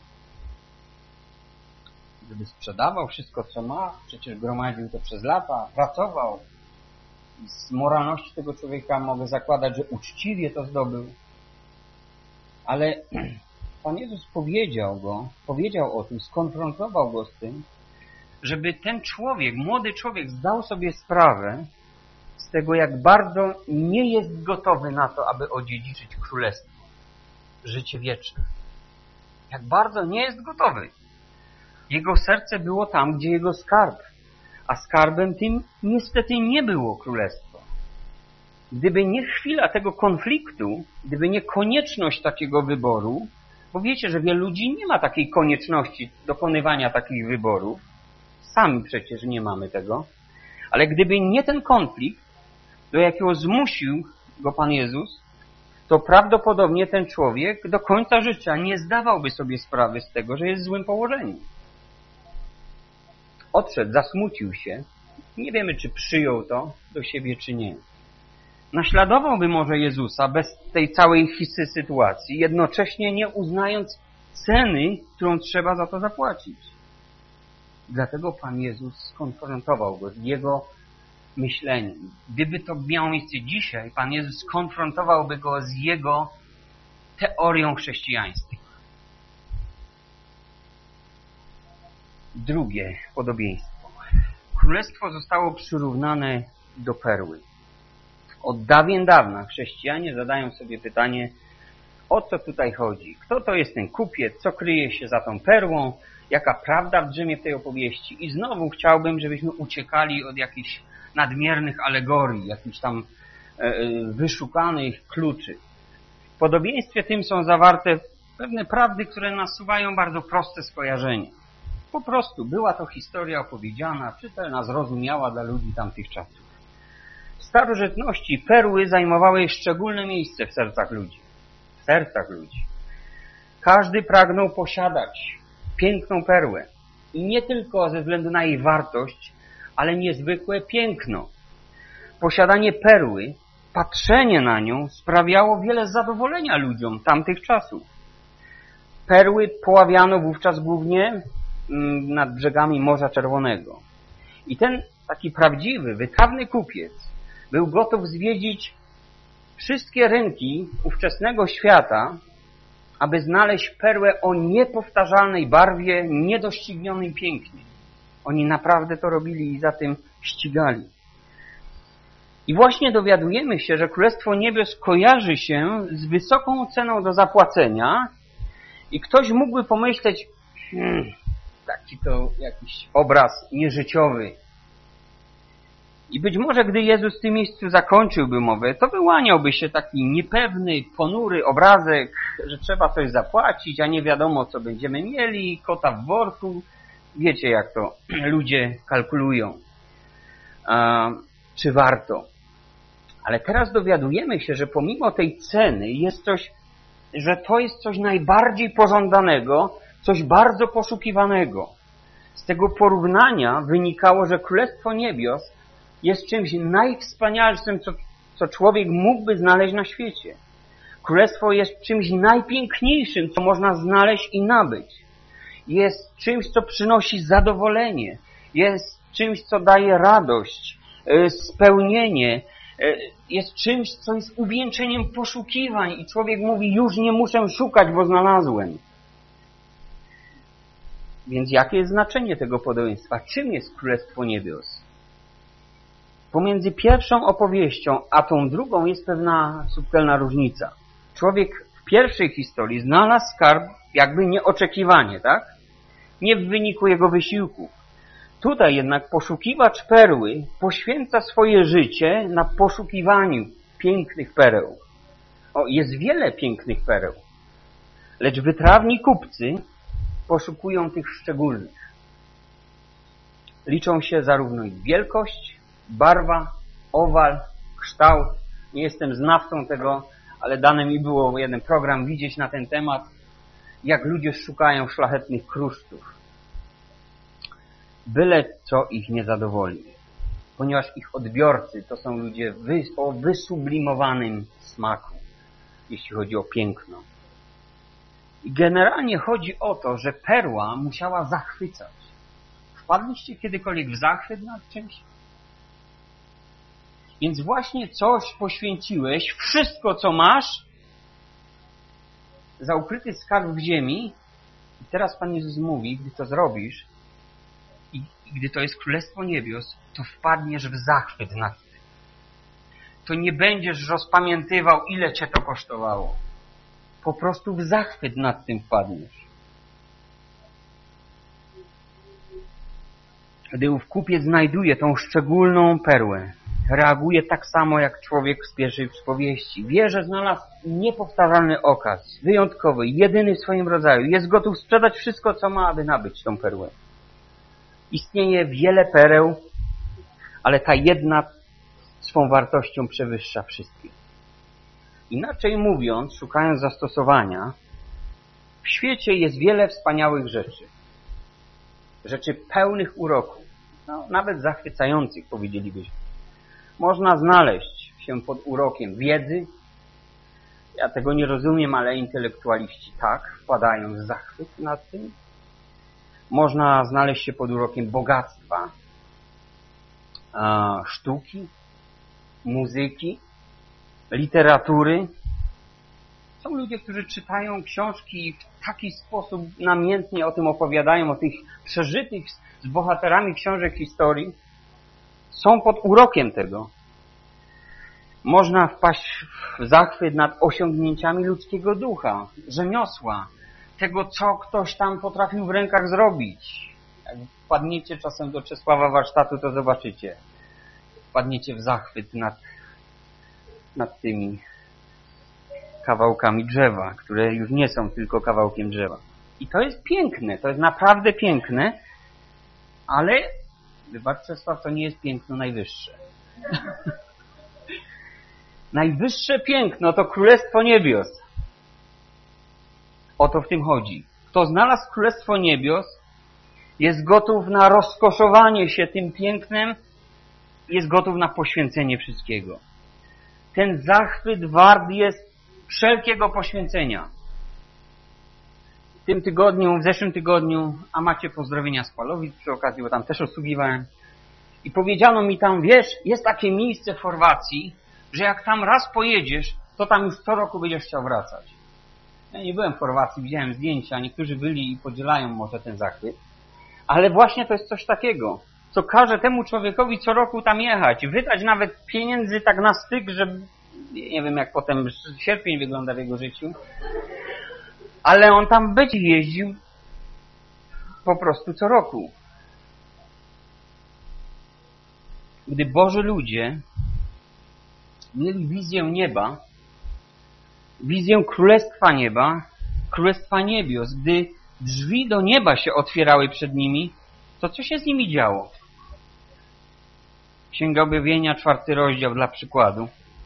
Żeby sprzedawał wszystko, co ma, przecież gromadził to przez lata, pracował. I z moralności tego człowieka mogę zakładać, że uczciwie to zdobył. Ale Pan Jezus powiedział o tym, skonfrontował go z tym, żeby ten człowiek, młody człowiek zdał sobie sprawę z tego, jak bardzo nie jest gotowy na to, aby odziedziczyć królestwo, życie wieczne. Jak bardzo nie jest gotowy. Jego serce było tam, gdzie jego skarb, a skarbem tym niestety nie było królestwo. Gdyby nie chwila tego konfliktu, gdyby nie konieczność takiego wyboru, bo wiecie, że wielu ludzi nie ma takiej konieczności dokonywania takich wyborów, sami przecież nie mamy tego, ale gdyby nie ten konflikt, do jakiego zmusił go Pan Jezus, to prawdopodobnie ten człowiek do końca życia nie zdawałby sobie sprawy z tego, że jest w złym położeniu. Odszedł, zasmucił się. Nie wiemy, czy przyjął to do siebie, czy nie. naśladowałby może Jezusa bez tej całej sytuacji, jednocześnie nie uznając ceny, którą trzeba za to zapłacić. Dlatego Pan Jezus skonfrontował go z jego myśleniem. Gdyby to miało miejsce dzisiaj, Pan Jezus skonfrontowałby go z jego teorią chrześcijaństwa. Drugie podobieństwo. Królestwo zostało przyrównane do perły. Od dawien dawna chrześcijanie zadają sobie pytanie, o co tutaj chodzi? Kto to jest ten kupiec? Co kryje się za tą perłą? Jaka prawda drzemie w tej opowieści? I znowu chciałbym, żebyśmy uciekali od jakichś nadmiernych alegorii, jakichś tam wyszukanych kluczy. W podobieństwie tym są zawarte pewne prawdy, które nasuwają bardzo proste skojarzenia. Po prostu była to historia opowiedziana, czytelna, zrozumiała dla ludzi tamtych czasów. W starożytności perły zajmowały szczególne miejsce w sercach ludzi. Każdy pragnął posiadać piękną perłę. I nie tylko ze względu na jej wartość, ale niezwykłe piękno. Posiadanie perły, patrzenie na nią sprawiało wiele zadowolenia ludziom tamtych czasów. Perły poławiano wówczas głównie nad brzegami Morza Czerwonego. I ten taki prawdziwy, wytrawny kupiec był gotów zwiedzić wszystkie rynki ówczesnego świata, aby znaleźć perłę o niepowtarzalnej barwie, niedoścignionym pięknie. Oni naprawdę to robili i za tym ścigali. I właśnie dowiadujemy się, że Królestwo Niebios kojarzy się z wysoką ceną do zapłacenia i ktoś mógłby pomyśleć, taki to jakiś obraz nieżyciowy. I być może, gdy Jezus w tym miejscu zakończyłby mowę, to wyłaniałby się taki niepewny, ponury obrazek, że trzeba coś zapłacić, a nie wiadomo, co będziemy mieli, kota w worku. Wiecie, jak to ludzie kalkulują. Czy warto? Ale teraz dowiadujemy się, że pomimo tej ceny jest coś, że to jest coś najbardziej pożądanego, coś bardzo poszukiwanego. Z tego porównania wynikało, że Królestwo Niebios jest czymś najwspanialszym, co człowiek mógłby znaleźć na świecie. Królestwo jest czymś najpiękniejszym, co można znaleźć i nabyć. Jest czymś, co przynosi zadowolenie. Jest czymś, co daje radość, spełnienie. Jest czymś, co jest uwieńczeniem poszukiwań i człowiek mówi, już nie muszę szukać, bo znalazłem. Więc jakie jest znaczenie tego podobieństwa? Czym jest Królestwo Niebios? Pomiędzy pierwszą opowieścią a tą drugą jest pewna subtelna różnica. Człowiek w pierwszej historii znalazł skarb jakby nieoczekiwanie, tak? Nie w wyniku jego wysiłków. Tutaj jednak poszukiwacz perły poświęca swoje życie na poszukiwaniu pięknych pereł. Jest wiele pięknych pereł, lecz wytrawni kupcy poszukują tych szczególnych. Liczą się zarówno ich wielkość, barwa, owal, kształt. Nie jestem znawcą tego, ale dane mi było jeden program widzieć na ten temat, jak ludzie szukają szlachetnych kruszców. Byle co ich nie zadowoli, ponieważ ich odbiorcy to są ludzie o wysublimowanym smaku, jeśli chodzi o piękno. I generalnie chodzi o to, że perła musiała zachwycać. Wpadliście kiedykolwiek w zachwyt nad czymś? Więc właśnie coś poświęciłeś, wszystko co masz, za ukryty skarb w ziemi. I teraz Pan Jezus mówi, gdy to zrobisz i gdy to jest Królestwo Niebios, to wpadniesz w zachwyt nad tym. To nie będziesz rozpamiętywał, ile cię to kosztowało. Po prostu w zachwyt nad tym wpadniesz. Gdy ów kupiec znajduje tą szczególną perłę, reaguje tak samo jak człowiek z pierwszej przypowieści. Wie, że znalazł niepowtarzalny okaz, wyjątkowy, jedyny w swoim rodzaju. Jest gotów sprzedać wszystko, co ma, aby nabyć tą perłę. Istnieje wiele pereł, ale ta jedna swą wartością przewyższa wszystkie. Inaczej mówiąc, szukając zastosowania, w świecie jest wiele wspaniałych rzeczy. Rzeczy pełnych uroku, nawet zachwycających, powiedzielibyśmy. Można znaleźć w się pod urokiem wiedzy. Ja tego nie rozumiem, ale intelektualiści tak, wpadają w zachwyt nad tym. Można znaleźć się pod urokiem bogactwa, sztuki, muzyki, literatury. Są ludzie, którzy czytają książki i w taki sposób namiętnie o tym opowiadają, o tych przeżytych z bohaterami książek historii. Są pod urokiem tego. Można wpaść w zachwyt nad osiągnięciami ludzkiego ducha, rzemiosła, tego, co ktoś tam potrafił w rękach zrobić. Jak wpadniecie czasem do Czesława warsztatu, to zobaczycie. Wpadniecie w zachwyt nad tymi kawałkami drzewa, które już nie są tylko kawałkiem drzewa. I to jest piękne, to jest naprawdę piękne, ale wybacz Czesław, to nie jest piękno najwyższe. Najwyższe piękno to Królestwo Niebios. O to w tym chodzi. Kto znalazł Królestwo Niebios, jest gotów na rozkoszowanie się tym pięknem, jest gotów na poświęcenie wszystkiego. Ten zachwyt wart jest wszelkiego poświęcenia. W zeszłym tygodniu, a macie pozdrowienia z Palowic przy okazji, bo tam też obsługiwałem. I powiedziano mi tam, wiesz, jest takie miejsce w Chorwacji, że jak tam raz pojedziesz, to tam już co roku będziesz chciał wracać. Ja nie byłem w Chorwacji, widziałem zdjęcia, niektórzy byli i podzielają może ten zachwyt. Ale właśnie to jest coś takiego, co każe temu człowiekowi co roku tam jechać, wydać nawet pieniędzy tak na styk, że nie wiem jak potem sierpień wygląda w jego życiu, ale on tam będzie jeździł po prostu co roku. Gdy Boży ludzie mieli wizję nieba, wizję Królestwa Nieba, Królestwa Niebios, gdy drzwi do nieba się otwierały przed nimi, to co się z nimi działo? Księga Objawienia, 4 rozdział dla przykładu.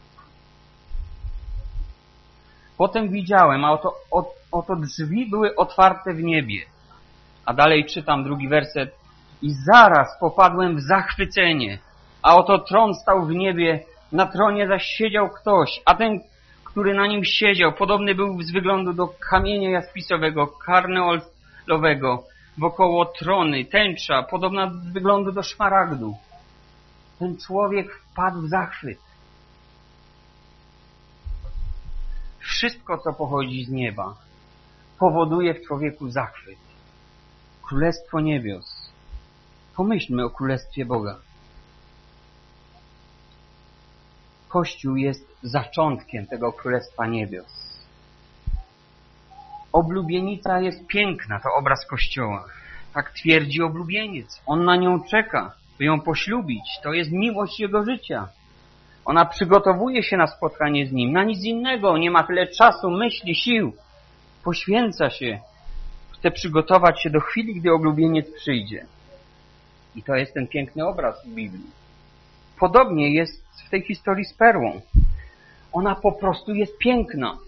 Potem widziałem, a oto drzwi były otwarte w niebie. A dalej czytam 2 werset. I zaraz popadłem w zachwycenie, a oto tron stał w niebie, na tronie zaś siedział ktoś, a ten, który na nim siedział, podobny był z wyglądu do kamienia jaspisowego, karneolowego, wokoło trony, tęcza, podobna z wyglądu do szmaragdu. Ten człowiek wpadł w zachwyt. Wszystko, co pochodzi z nieba, powoduje w człowieku zachwyt. Królestwo Niebios. Pomyślmy o Królestwie Boga. Kościół jest zaczątkiem tego Królestwa Niebios. Oblubienica jest piękna, to obraz Kościoła. Tak twierdzi oblubieniec. On na nią czeka, by ją poślubić. To jest miłość jego życia. Ona przygotowuje się na spotkanie z nim. Na nic innego. Nie ma tyle czasu, myśli, sił. Poświęca się. Chce przygotować się do chwili, gdy oblubieniec przyjdzie. I to jest ten piękny obraz w Biblii. Podobnie jest w tej historii z perłą. Ona po prostu jest piękna.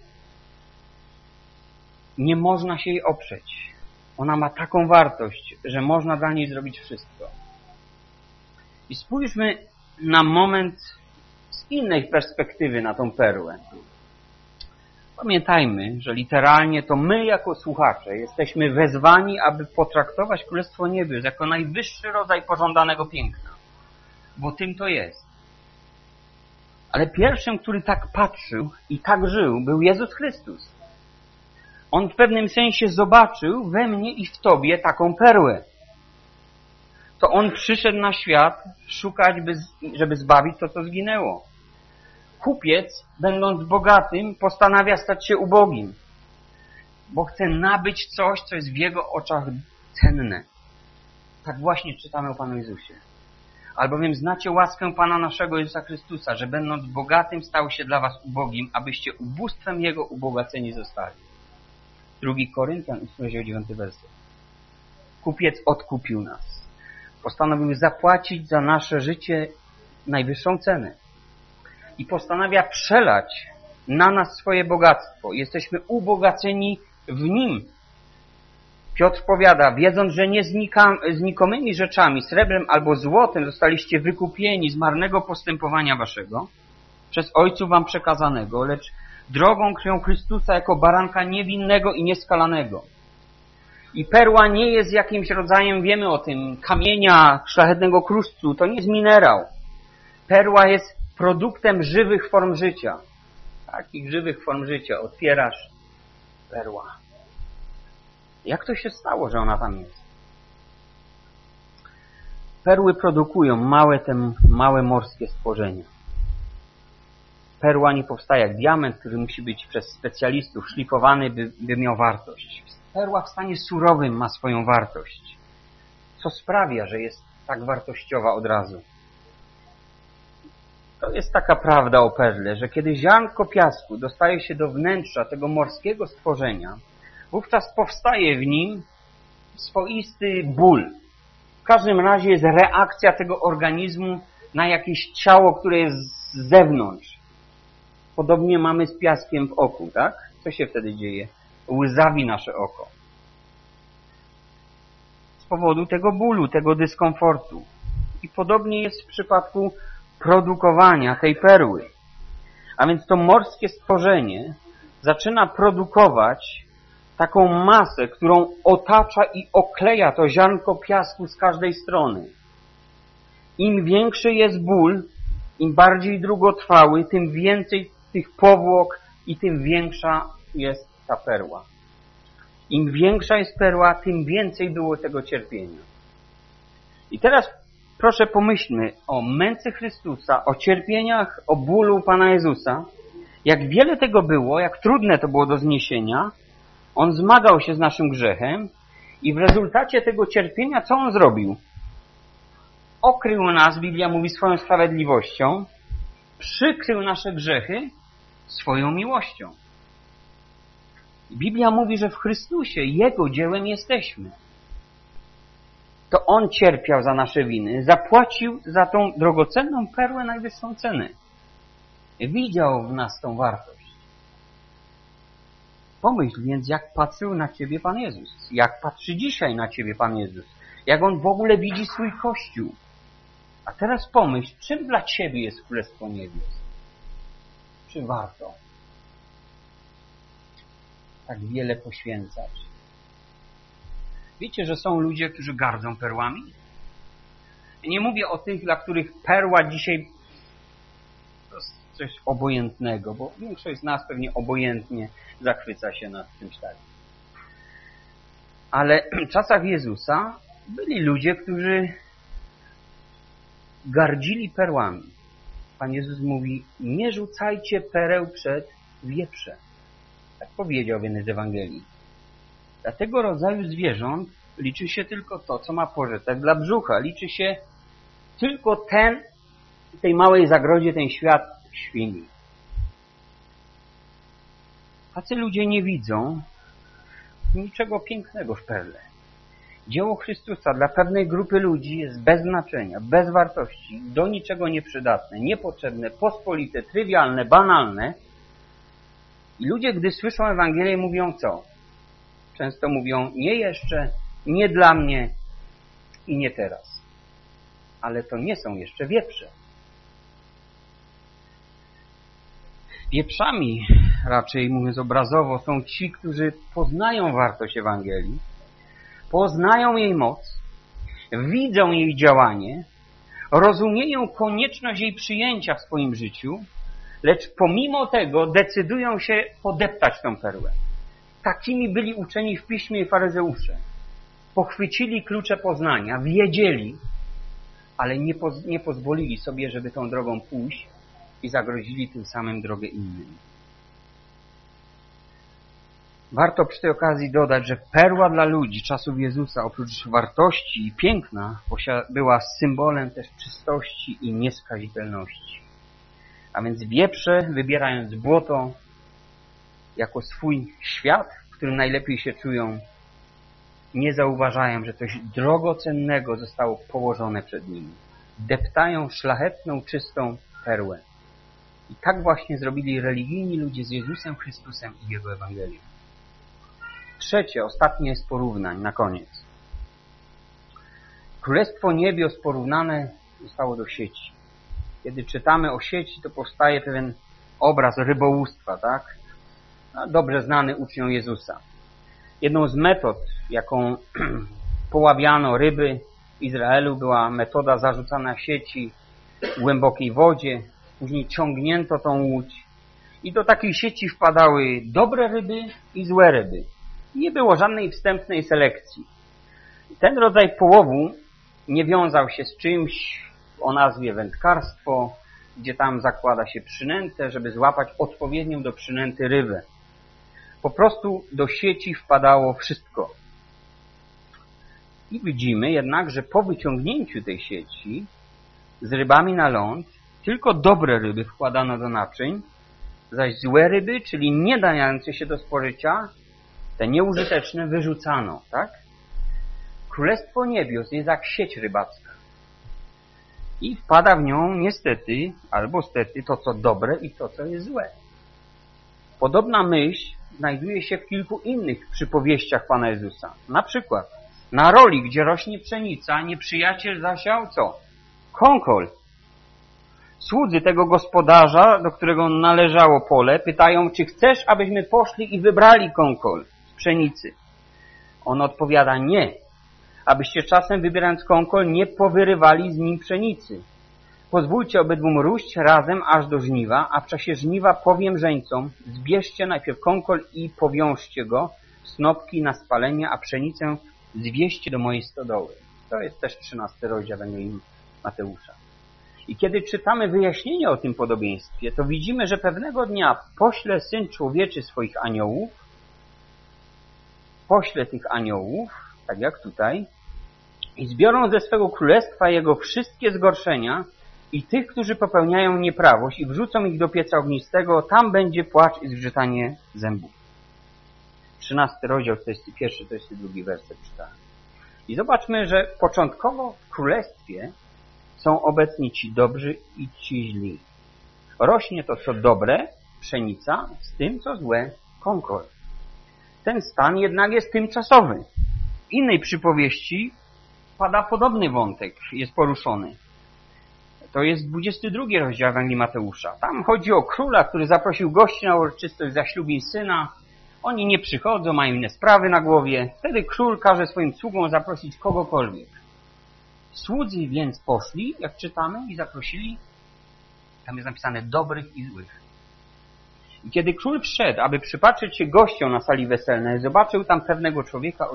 Nie można się jej oprzeć. Ona ma taką wartość, że można dla niej zrobić wszystko. I spójrzmy na moment z innej perspektywy na tą perłę. Pamiętajmy, że literalnie to my jako słuchacze jesteśmy wezwani, aby potraktować Królestwo Niebios jako najwyższy rodzaj pożądanego piękna. Bo tym to jest. Ale pierwszym, który tak patrzył i tak żył, był Jezus Chrystus. On w pewnym sensie zobaczył we mnie i w Tobie taką perłę. To On przyszedł na świat szukać, żeby zbawić to, co zginęło. Kupiec, będąc bogatym, postanawia stać się ubogim, bo chce nabyć coś, co jest w jego oczach cenne. Tak właśnie czytamy o Panu Jezusie. Albowiem znacie łaskę Pana naszego Jezusa Chrystusa, że będąc bogatym stał się dla was ubogim, abyście ubóstwem Jego ubogaceni zostali. 2 Koryntian, 9 werset. Kupiec odkupił nas. Postanowił zapłacić za nasze życie najwyższą cenę. I postanawia przelać na nas swoje bogactwo. Jesteśmy ubogaceni w Nim. Piotr powiada, wiedząc, że nie znikomymi rzeczami, srebrem albo złotem zostaliście wykupieni z marnego postępowania waszego, przez ojców wam przekazanego, lecz drogą krwią Chrystusa jako baranka niewinnego i nieskalanego. I perła nie jest jakimś rodzajem, wiemy o tym, kamienia szlachetnego kruszcu, to nie jest minerał. Perła jest produktem żywych form życia. Takich żywych form życia. Otwierasz, perła. Jak to się stało, że ona tam jest? Perły produkują małe morskie stworzenia. Perła nie powstaje jak diament, który musi być przez specjalistów szlifowany, by miał wartość. Perła w stanie surowym ma swoją wartość. Co sprawia, że jest tak wartościowa od razu? To jest taka prawda o perle, że kiedy ziarnko piasku dostaje się do wnętrza tego morskiego stworzenia, wówczas powstaje w nim swoisty ból. W każdym razie jest reakcja tego organizmu na jakieś ciało, które jest z zewnątrz. Podobnie mamy z piaskiem w oku, tak? Co się wtedy dzieje? Łzawi nasze oko. Z powodu tego bólu, tego dyskomfortu. I podobnie jest w przypadku produkowania tej perły. A więc to morskie stworzenie zaczyna produkować taką masę, którą otacza i okleja to ziarnko piasku z każdej strony. Im większy jest ból, im bardziej długotrwały, tym więcej tych powłok i tym większa jest ta perła. Im większa jest perła, tym więcej było tego cierpienia. I teraz proszę pomyślmy o męce Chrystusa, o cierpieniach, o bólu Pana Jezusa. Jak wiele tego było, jak trudne to było do zniesienia. On zmagał się z naszym grzechem i w rezultacie tego cierpienia co On zrobił? Okrył nas, Biblia mówi, swoją sprawiedliwością, przykrył nasze grzechy swoją miłością. Biblia mówi, że w Chrystusie Jego dziełem jesteśmy. To On cierpiał za nasze winy, zapłacił za tą drogocenną perłę najwyższą cenę. Widział w nas tą wartość. Pomyśl więc, jak patrzył na Ciebie Pan Jezus. Jak patrzy dzisiaj na Ciebie Pan Jezus. Jak On w ogóle widzi swój Kościół. A teraz pomyśl, czym dla Ciebie jest Królestwo Niebios? Czy warto tak wiele poświęcać? Wiecie, że są ludzie, którzy gardzą perłami? Nie mówię o tych, dla których perła dzisiaj to jest coś obojętnego, bo większość z nas pewnie obojętnie zachwyca się nad czymś takim. Ale w czasach Jezusa byli ludzie, którzy gardzili perłami. Pan Jezus mówi, nie rzucajcie pereł przed wieprze. Tak powiedział w jednej z Ewangelii. Dla tego rodzaju zwierząt liczy się tylko to, co ma pożytek dla brzucha. Liczy się tylko w tej małej zagrodzie, ten świat świni. Tacy ludzie nie widzą niczego pięknego w perle. Dzieło Chrystusa dla pewnej grupy ludzi jest bez znaczenia, bez wartości, do niczego nieprzydatne, niepotrzebne, pospolite, trywialne, banalne. I ludzie, gdy słyszą Ewangelię, mówią co? Często mówią, nie jeszcze, nie dla mnie i nie teraz. Ale to nie są jeszcze wieprze. Wieprzami, raczej mówiąc obrazowo, są ci, którzy poznają wartość Ewangelii, poznają jej moc, widzą jej działanie, rozumieją konieczność jej przyjęcia w swoim życiu, lecz pomimo tego decydują się podeptać tą perłę. Takimi byli uczeni w Piśmie i faryzeusze. Pochwycili klucze poznania, wiedzieli, ale nie pozwolili sobie, żeby tą drogą pójść i zagrozili tym samym drogę innym. Warto przy tej okazji dodać, że perła dla ludzi czasów Jezusa, oprócz wartości i piękna, była symbolem też czystości i nieskazitelności. A więc wieprze, wybierając błoto jako swój świat, w którym najlepiej się czują, nie zauważają, że coś drogocennego zostało położone przed nimi. Deptają szlachetną, czystą perłę. I tak właśnie zrobili religijni ludzie z Jezusem Chrystusem i Jego Ewangelią. Trzecie, ostatnie z porównań na koniec. Królestwo Niebios porównane zostało do sieci. Kiedy czytamy o sieci, to powstaje pewien obraz rybołówstwa, tak? Dobrze znany uczniom Jezusa. Jedną z metod, jaką poławiano ryby w Izraelu, była metoda zarzucania sieci w głębokiej wodzie. Później ciągnięto tą łódź i do takiej sieci wpadały dobre ryby i złe ryby. Nie było żadnej wstępnej selekcji. Ten rodzaj połowu nie wiązał się z czymś o nazwie wędkarstwo, gdzie tam zakłada się przynętę, żeby złapać odpowiednią do przynęty rybę. Po prostu do sieci wpadało wszystko. I widzimy jednak, że po wyciągnięciu tej sieci z rybami na ląd tylko dobre ryby wkładano do naczyń, zaś złe ryby, czyli nie dające się do spożycia, te nieużyteczne wyrzucano, tak? Królestwo Niebios jest jak sieć rybacka. I wpada w nią niestety, albo stety, to co dobre i to co jest złe. Podobna myśl znajduje się w kilku innych przypowieściach Pana Jezusa. Na przykład na roli, gdzie rośnie pszenica, nieprzyjaciel zasiał co? Kąkol. Słudzy tego gospodarza, do którego należało pole, pytają, czy chcesz, abyśmy poszli i wybrali kąkol z pszenicy. On odpowiada, nie. Abyście czasem, wybierając kąkol, nie powyrywali z nim pszenicy. Pozwólcie obydwom róść razem aż do żniwa, a w czasie żniwa powiem żeńcom, zbierzcie najpierw kąkol i powiążcie go w snopki na spalenie, a pszenicę zwieźcie do mojej stodoły. To jest też 13 rozdział Ewangelii Mateusza. I kiedy czytamy wyjaśnienie o tym podobieństwie, to widzimy, że pewnego dnia pośle Syn Człowieczy swoich aniołów, pośle tych aniołów, tak jak tutaj, i zbiorą ze swego królestwa jego wszystkie zgorszenia i tych, którzy popełniają nieprawość i wrzucą ich do pieca ognistego, tam będzie płacz i zgrzytanie zębów. 13 rozdział, 41-42 werset czytamy. I zobaczmy, że początkowo w królestwie są obecni ci dobrzy i ci źli. Rośnie to, co dobre, pszenica, z tym, co złe, kąkol. Ten stan jednak jest tymczasowy. W innej przypowieści pada podobny wątek, jest poruszony. To jest 22 rozdział Ewangelii Mateusza. Tam chodzi o króla, który zaprosił gości na uroczystość zaślubin syna. Oni nie przychodzą, mają inne sprawy na głowie. Wtedy król każe swoim sługom zaprosić kogokolwiek. Słudzy więc poszli, jak czytamy, i zaprosili, tam jest napisane, dobrych i złych. I kiedy król wszedł, aby przypatrzyć się gościom na sali weselnej, zobaczył tam pewnego człowieka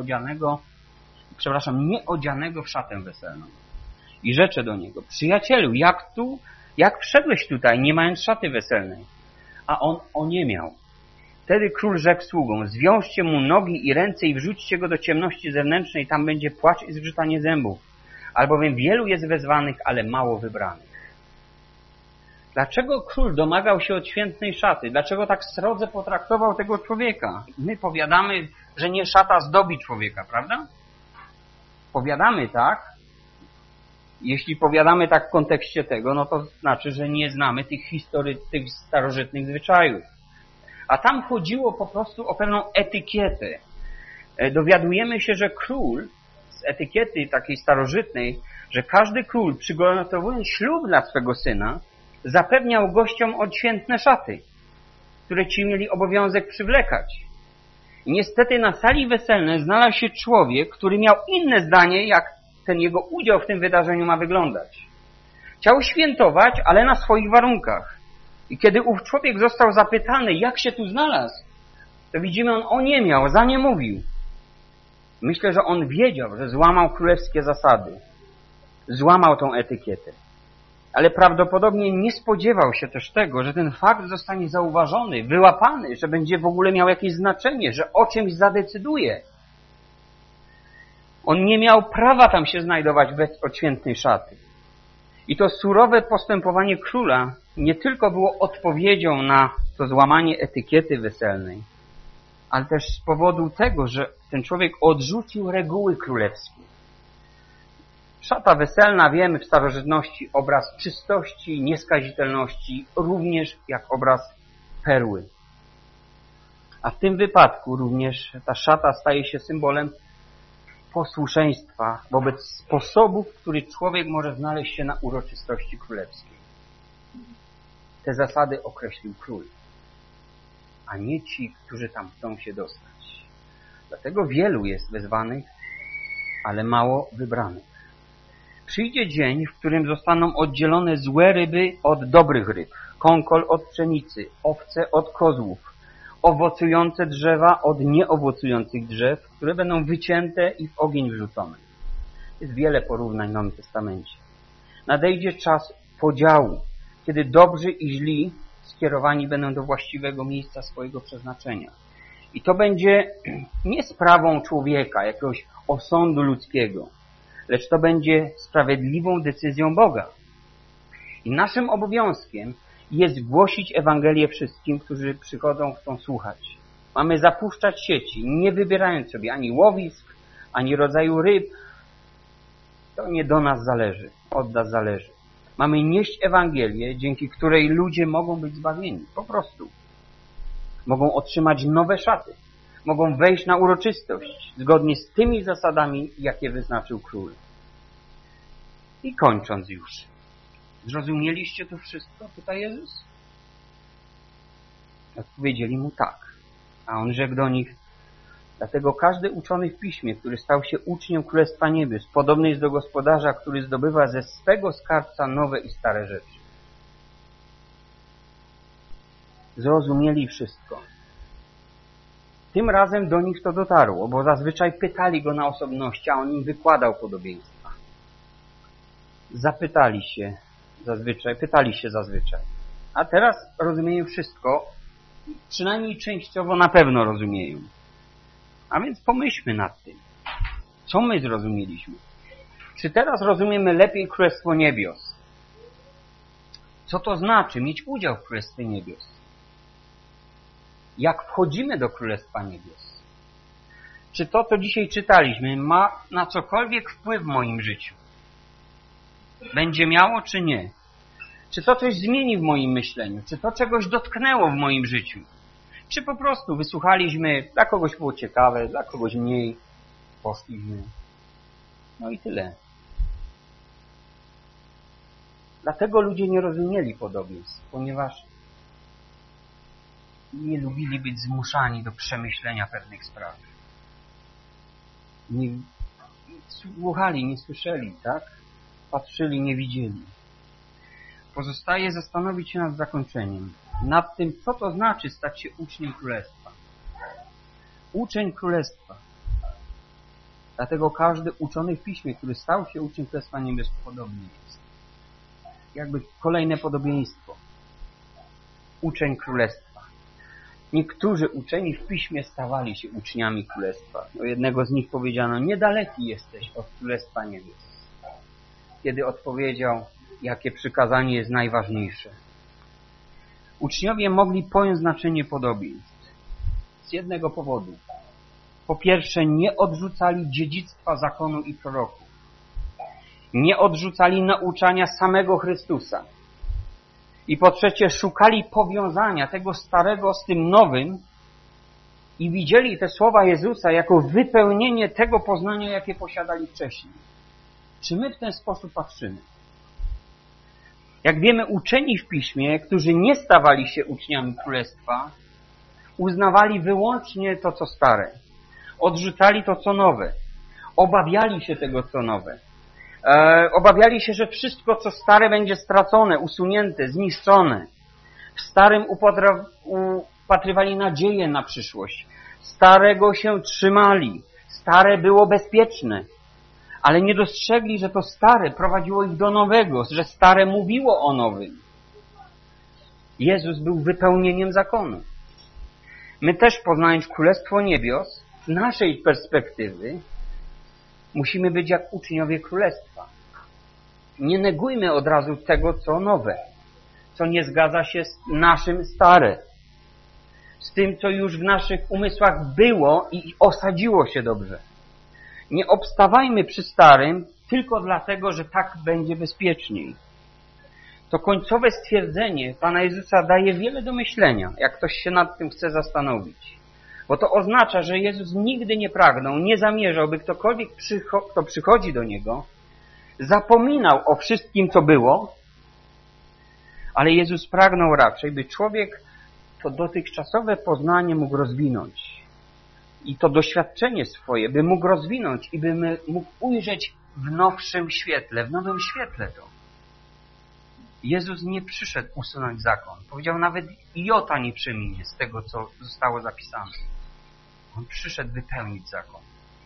nie odzianego w szatę weselną. I rzecze do niego, przyjacielu, jak wszedłeś tutaj, nie mając szaty weselnej? A on oniemiał. Wtedy król rzekł sługom, zwiążcie mu nogi i ręce i wrzućcie go do ciemności zewnętrznej, tam będzie płacz i zgrzytanie zębów, albowiem wielu jest wezwanych, ale mało wybranych. Dlaczego król domagał się odświętnej szaty? Dlaczego tak srodze potraktował tego człowieka? My powiadamy, że nie szata zdobi człowieka, prawda? Powiadamy tak. Jeśli powiadamy tak w kontekście tego, no to znaczy, że nie znamy tych starożytnych zwyczajów. A tam chodziło po prostu o pewną etykietę. Dowiadujemy się, że król z etykiety takiej starożytnej, że każdy król, przygotowując ślub dla swego syna, zapewniał gościom odświętne szaty, które ci mieli obowiązek przywlekać. I niestety na sali weselnej znalazł się człowiek, który miał inne zdanie, jak ten jego udział w tym wydarzeniu ma wyglądać. Chciał świętować, ale na swoich warunkach. I kiedy ów człowiek został zapytany, jak się tu znalazł, to widzimy, on oniemiał, zaniemówił. Myślę, że on wiedział, że złamał królewskie zasady. Złamał tą etykietę. Ale prawdopodobnie nie spodziewał się też tego, że ten fakt zostanie zauważony, wyłapany, że będzie w ogóle miał jakieś znaczenie, że o czymś zadecyduje. On nie miał prawa tam się znajdować bez odświętnej szaty. I to surowe postępowanie króla nie tylko było odpowiedzią na to złamanie etykiety weselnej, ale też z powodu tego, że ten człowiek odrzucił reguły królewskie. Szata weselna, wiemy, w starożytności obraz czystości, nieskazitelności, również jak obraz perły. A w tym wypadku również ta szata staje się symbolem posłuszeństwa wobec sposobu, w który człowiek może znaleźć się na uroczystości królewskiej. Te zasady określił król, a nie ci, którzy tam chcą się dostać. Dlatego wielu jest wezwanych, ale mało wybranych. Przyjdzie dzień, w którym zostaną oddzielone złe ryby od dobrych ryb, kąkol od pszenicy, owce od kozłów, owocujące drzewa od nieowocujących drzew, które będą wycięte i w ogień wrzucone. Jest wiele porównań w Nowym Testamencie. Nadejdzie czas podziału, kiedy dobrzy i źli skierowani będą do właściwego miejsca swojego przeznaczenia. I to będzie nie sprawą człowieka, jakiegoś osądu ludzkiego, lecz to będzie sprawiedliwą decyzją Boga. I naszym obowiązkiem jest głosić Ewangelię wszystkim, którzy przychodzą, chcą słuchać. Mamy zapuszczać sieci, nie wybierając sobie ani łowisk, ani rodzaju ryb. To nie do nas zależy, od nas zależy. Mamy nieść Ewangelię, dzięki której ludzie mogą być zbawieni. Po prostu. Mogą otrzymać nowe szaty. Mogą wejść na uroczystość, zgodnie z tymi zasadami, jakie wyznaczył król. I kończąc już. Zrozumieliście to wszystko? Pyta Jezus. Odpowiedzieli mu tak. A on rzekł do nich: dlatego każdy uczony w piśmie, który stał się uczniem Królestwa Niebios, podobny jest do gospodarza, który zdobywa ze swego skarbca nowe i stare rzeczy. Zrozumieli wszystko. Tym razem do nich to dotarło, bo zazwyczaj pytali go na osobności, a on im wykładał podobieństwa. Pytali się zazwyczaj. A teraz rozumieją wszystko, przynajmniej częściowo na pewno rozumieją. A więc pomyślmy nad tym. Co my zrozumieliśmy? Czy teraz rozumiemy lepiej Królestwo Niebios? Co to znaczy mieć udział w Królestwie Niebios? Jak wchodzimy do Królestwa Niebios? Czy to, co dzisiaj czytaliśmy, ma na cokolwiek wpływ w moim życiu? Będzie miało, czy nie? Czy to coś zmieni w moim myśleniu? Czy to czegoś dotknęło w moim życiu? Czy po prostu wysłuchaliśmy, dla kogoś było ciekawe, dla kogoś mniej, poszliśmy. No i tyle. Dlatego ludzie nie rozumieli podobieństw, ponieważ nie lubili być zmuszani do przemyślenia pewnych spraw. Nie słuchali, nie słyszeli, tak? Patrzyli, nie widzieli. Pozostaje zastanowić się nad zakończeniem. Nad tym, co to znaczy stać się uczniem Królestwa. Uczeń Królestwa. Dlatego każdy uczony w Piśmie, który stał się uczniem Królestwa Niebios, podobny jest. Jakby kolejne podobieństwo. Uczeń Królestwa. Niektórzy uczeni w Piśmie stawali się uczniami Królestwa. Do jednego z nich powiedziano: niedaleki jesteś od Królestwa Niebios. Kiedy odpowiedział, jakie przykazanie jest najważniejsze. Uczniowie mogli pojąć znaczenie podobieństw z jednego powodu. Po pierwsze, nie odrzucali dziedzictwa zakonu i proroków. Nie odrzucali nauczania samego Chrystusa. I po trzecie, szukali powiązania tego starego z tym nowym i widzieli te słowa Jezusa jako wypełnienie tego poznania, jakie posiadali wcześniej. Czy my w ten sposób patrzymy? Jak wiemy, uczeni w Piśmie, którzy nie stawali się uczniami Królestwa, uznawali wyłącznie to, co stare. Odrzucali to, co nowe. Obawiali się tego, co nowe. Obawiali się, że wszystko, co stare, będzie stracone, usunięte, zniszczone. W starym upatrywali nadzieję na przyszłość. Starego się trzymali. Stare było bezpieczne. Ale nie dostrzegli, że to stare prowadziło ich do nowego, że stare mówiło o nowym. Jezus był wypełnieniem zakonu. My też, poznając Królestwo Niebios, z naszej perspektywy musimy być jak uczniowie Królestwa. Nie negujmy od razu tego, co nowe, co nie zgadza się z naszym stare, z tym, co już w naszych umysłach było i osadziło się dobrze. Nie obstawajmy przy starym tylko dlatego, że tak będzie bezpieczniej. To końcowe stwierdzenie Pana Jezusa daje wiele do myślenia, jak ktoś się nad tym chce zastanowić. Bo to oznacza, że Jezus nigdy nie pragnął, nie zamierzał, by ktokolwiek, kto przychodzi do Niego, zapominał o wszystkim, co było, Ale Jezus pragnął raczej, by człowiek to dotychczasowe poznanie mógł rozwinąć. I to doświadczenie swoje by mógł rozwinąć i by mógł ujrzeć w nowszym świetle, w nowym świetle to. Jezus nie przyszedł usunąć zakon. Powiedział, nawet iota nie przeminie z tego, co zostało zapisane. On przyszedł wypełnić zakon.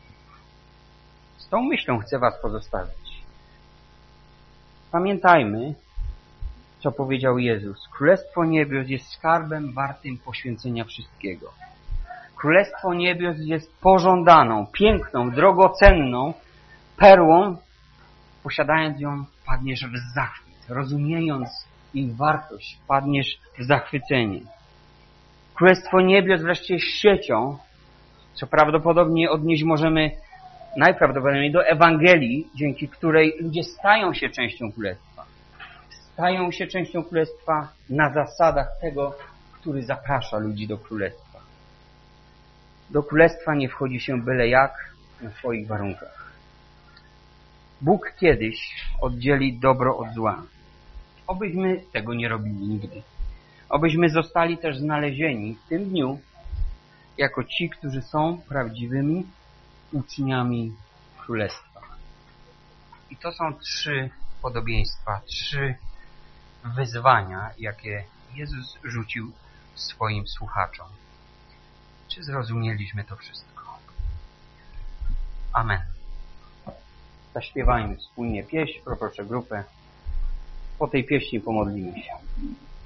Z tą myślą chcę was pozostawić. Pamiętajmy, co powiedział Jezus. Królestwo niebios jest skarbem wartym poświęcenia wszystkiego. Królestwo niebios jest pożądaną, piękną, drogocenną perłą. Posiadając ją, padniesz w zachwyt. Rozumiejąc ich wartość, padniesz w zachwycenie. Królestwo niebios wreszcie jest siecią, co prawdopodobnie odnieść możemy najprawdopodobniej do Ewangelii, dzięki której ludzie stają się częścią Królestwa. Stają się częścią Królestwa na zasadach tego, który zaprasza ludzi do Królestwa. Do Królestwa nie wchodzi się byle jak, na swoich warunkach. Bóg kiedyś oddzieli dobro od zła. Obyśmy tego nie robili nigdy. Obyśmy zostali też znalezieni w tym dniu jako ci, którzy są prawdziwymi uczniami Królestwa. I to są 3 podobieństwa, 3 wyzwania, jakie Jezus rzucił swoim słuchaczom. Czy zrozumieliśmy to wszystko? Amen. Zaśpiewajmy wspólnie pieśń, poproszę grupę. Po tej pieśni pomodlimy się.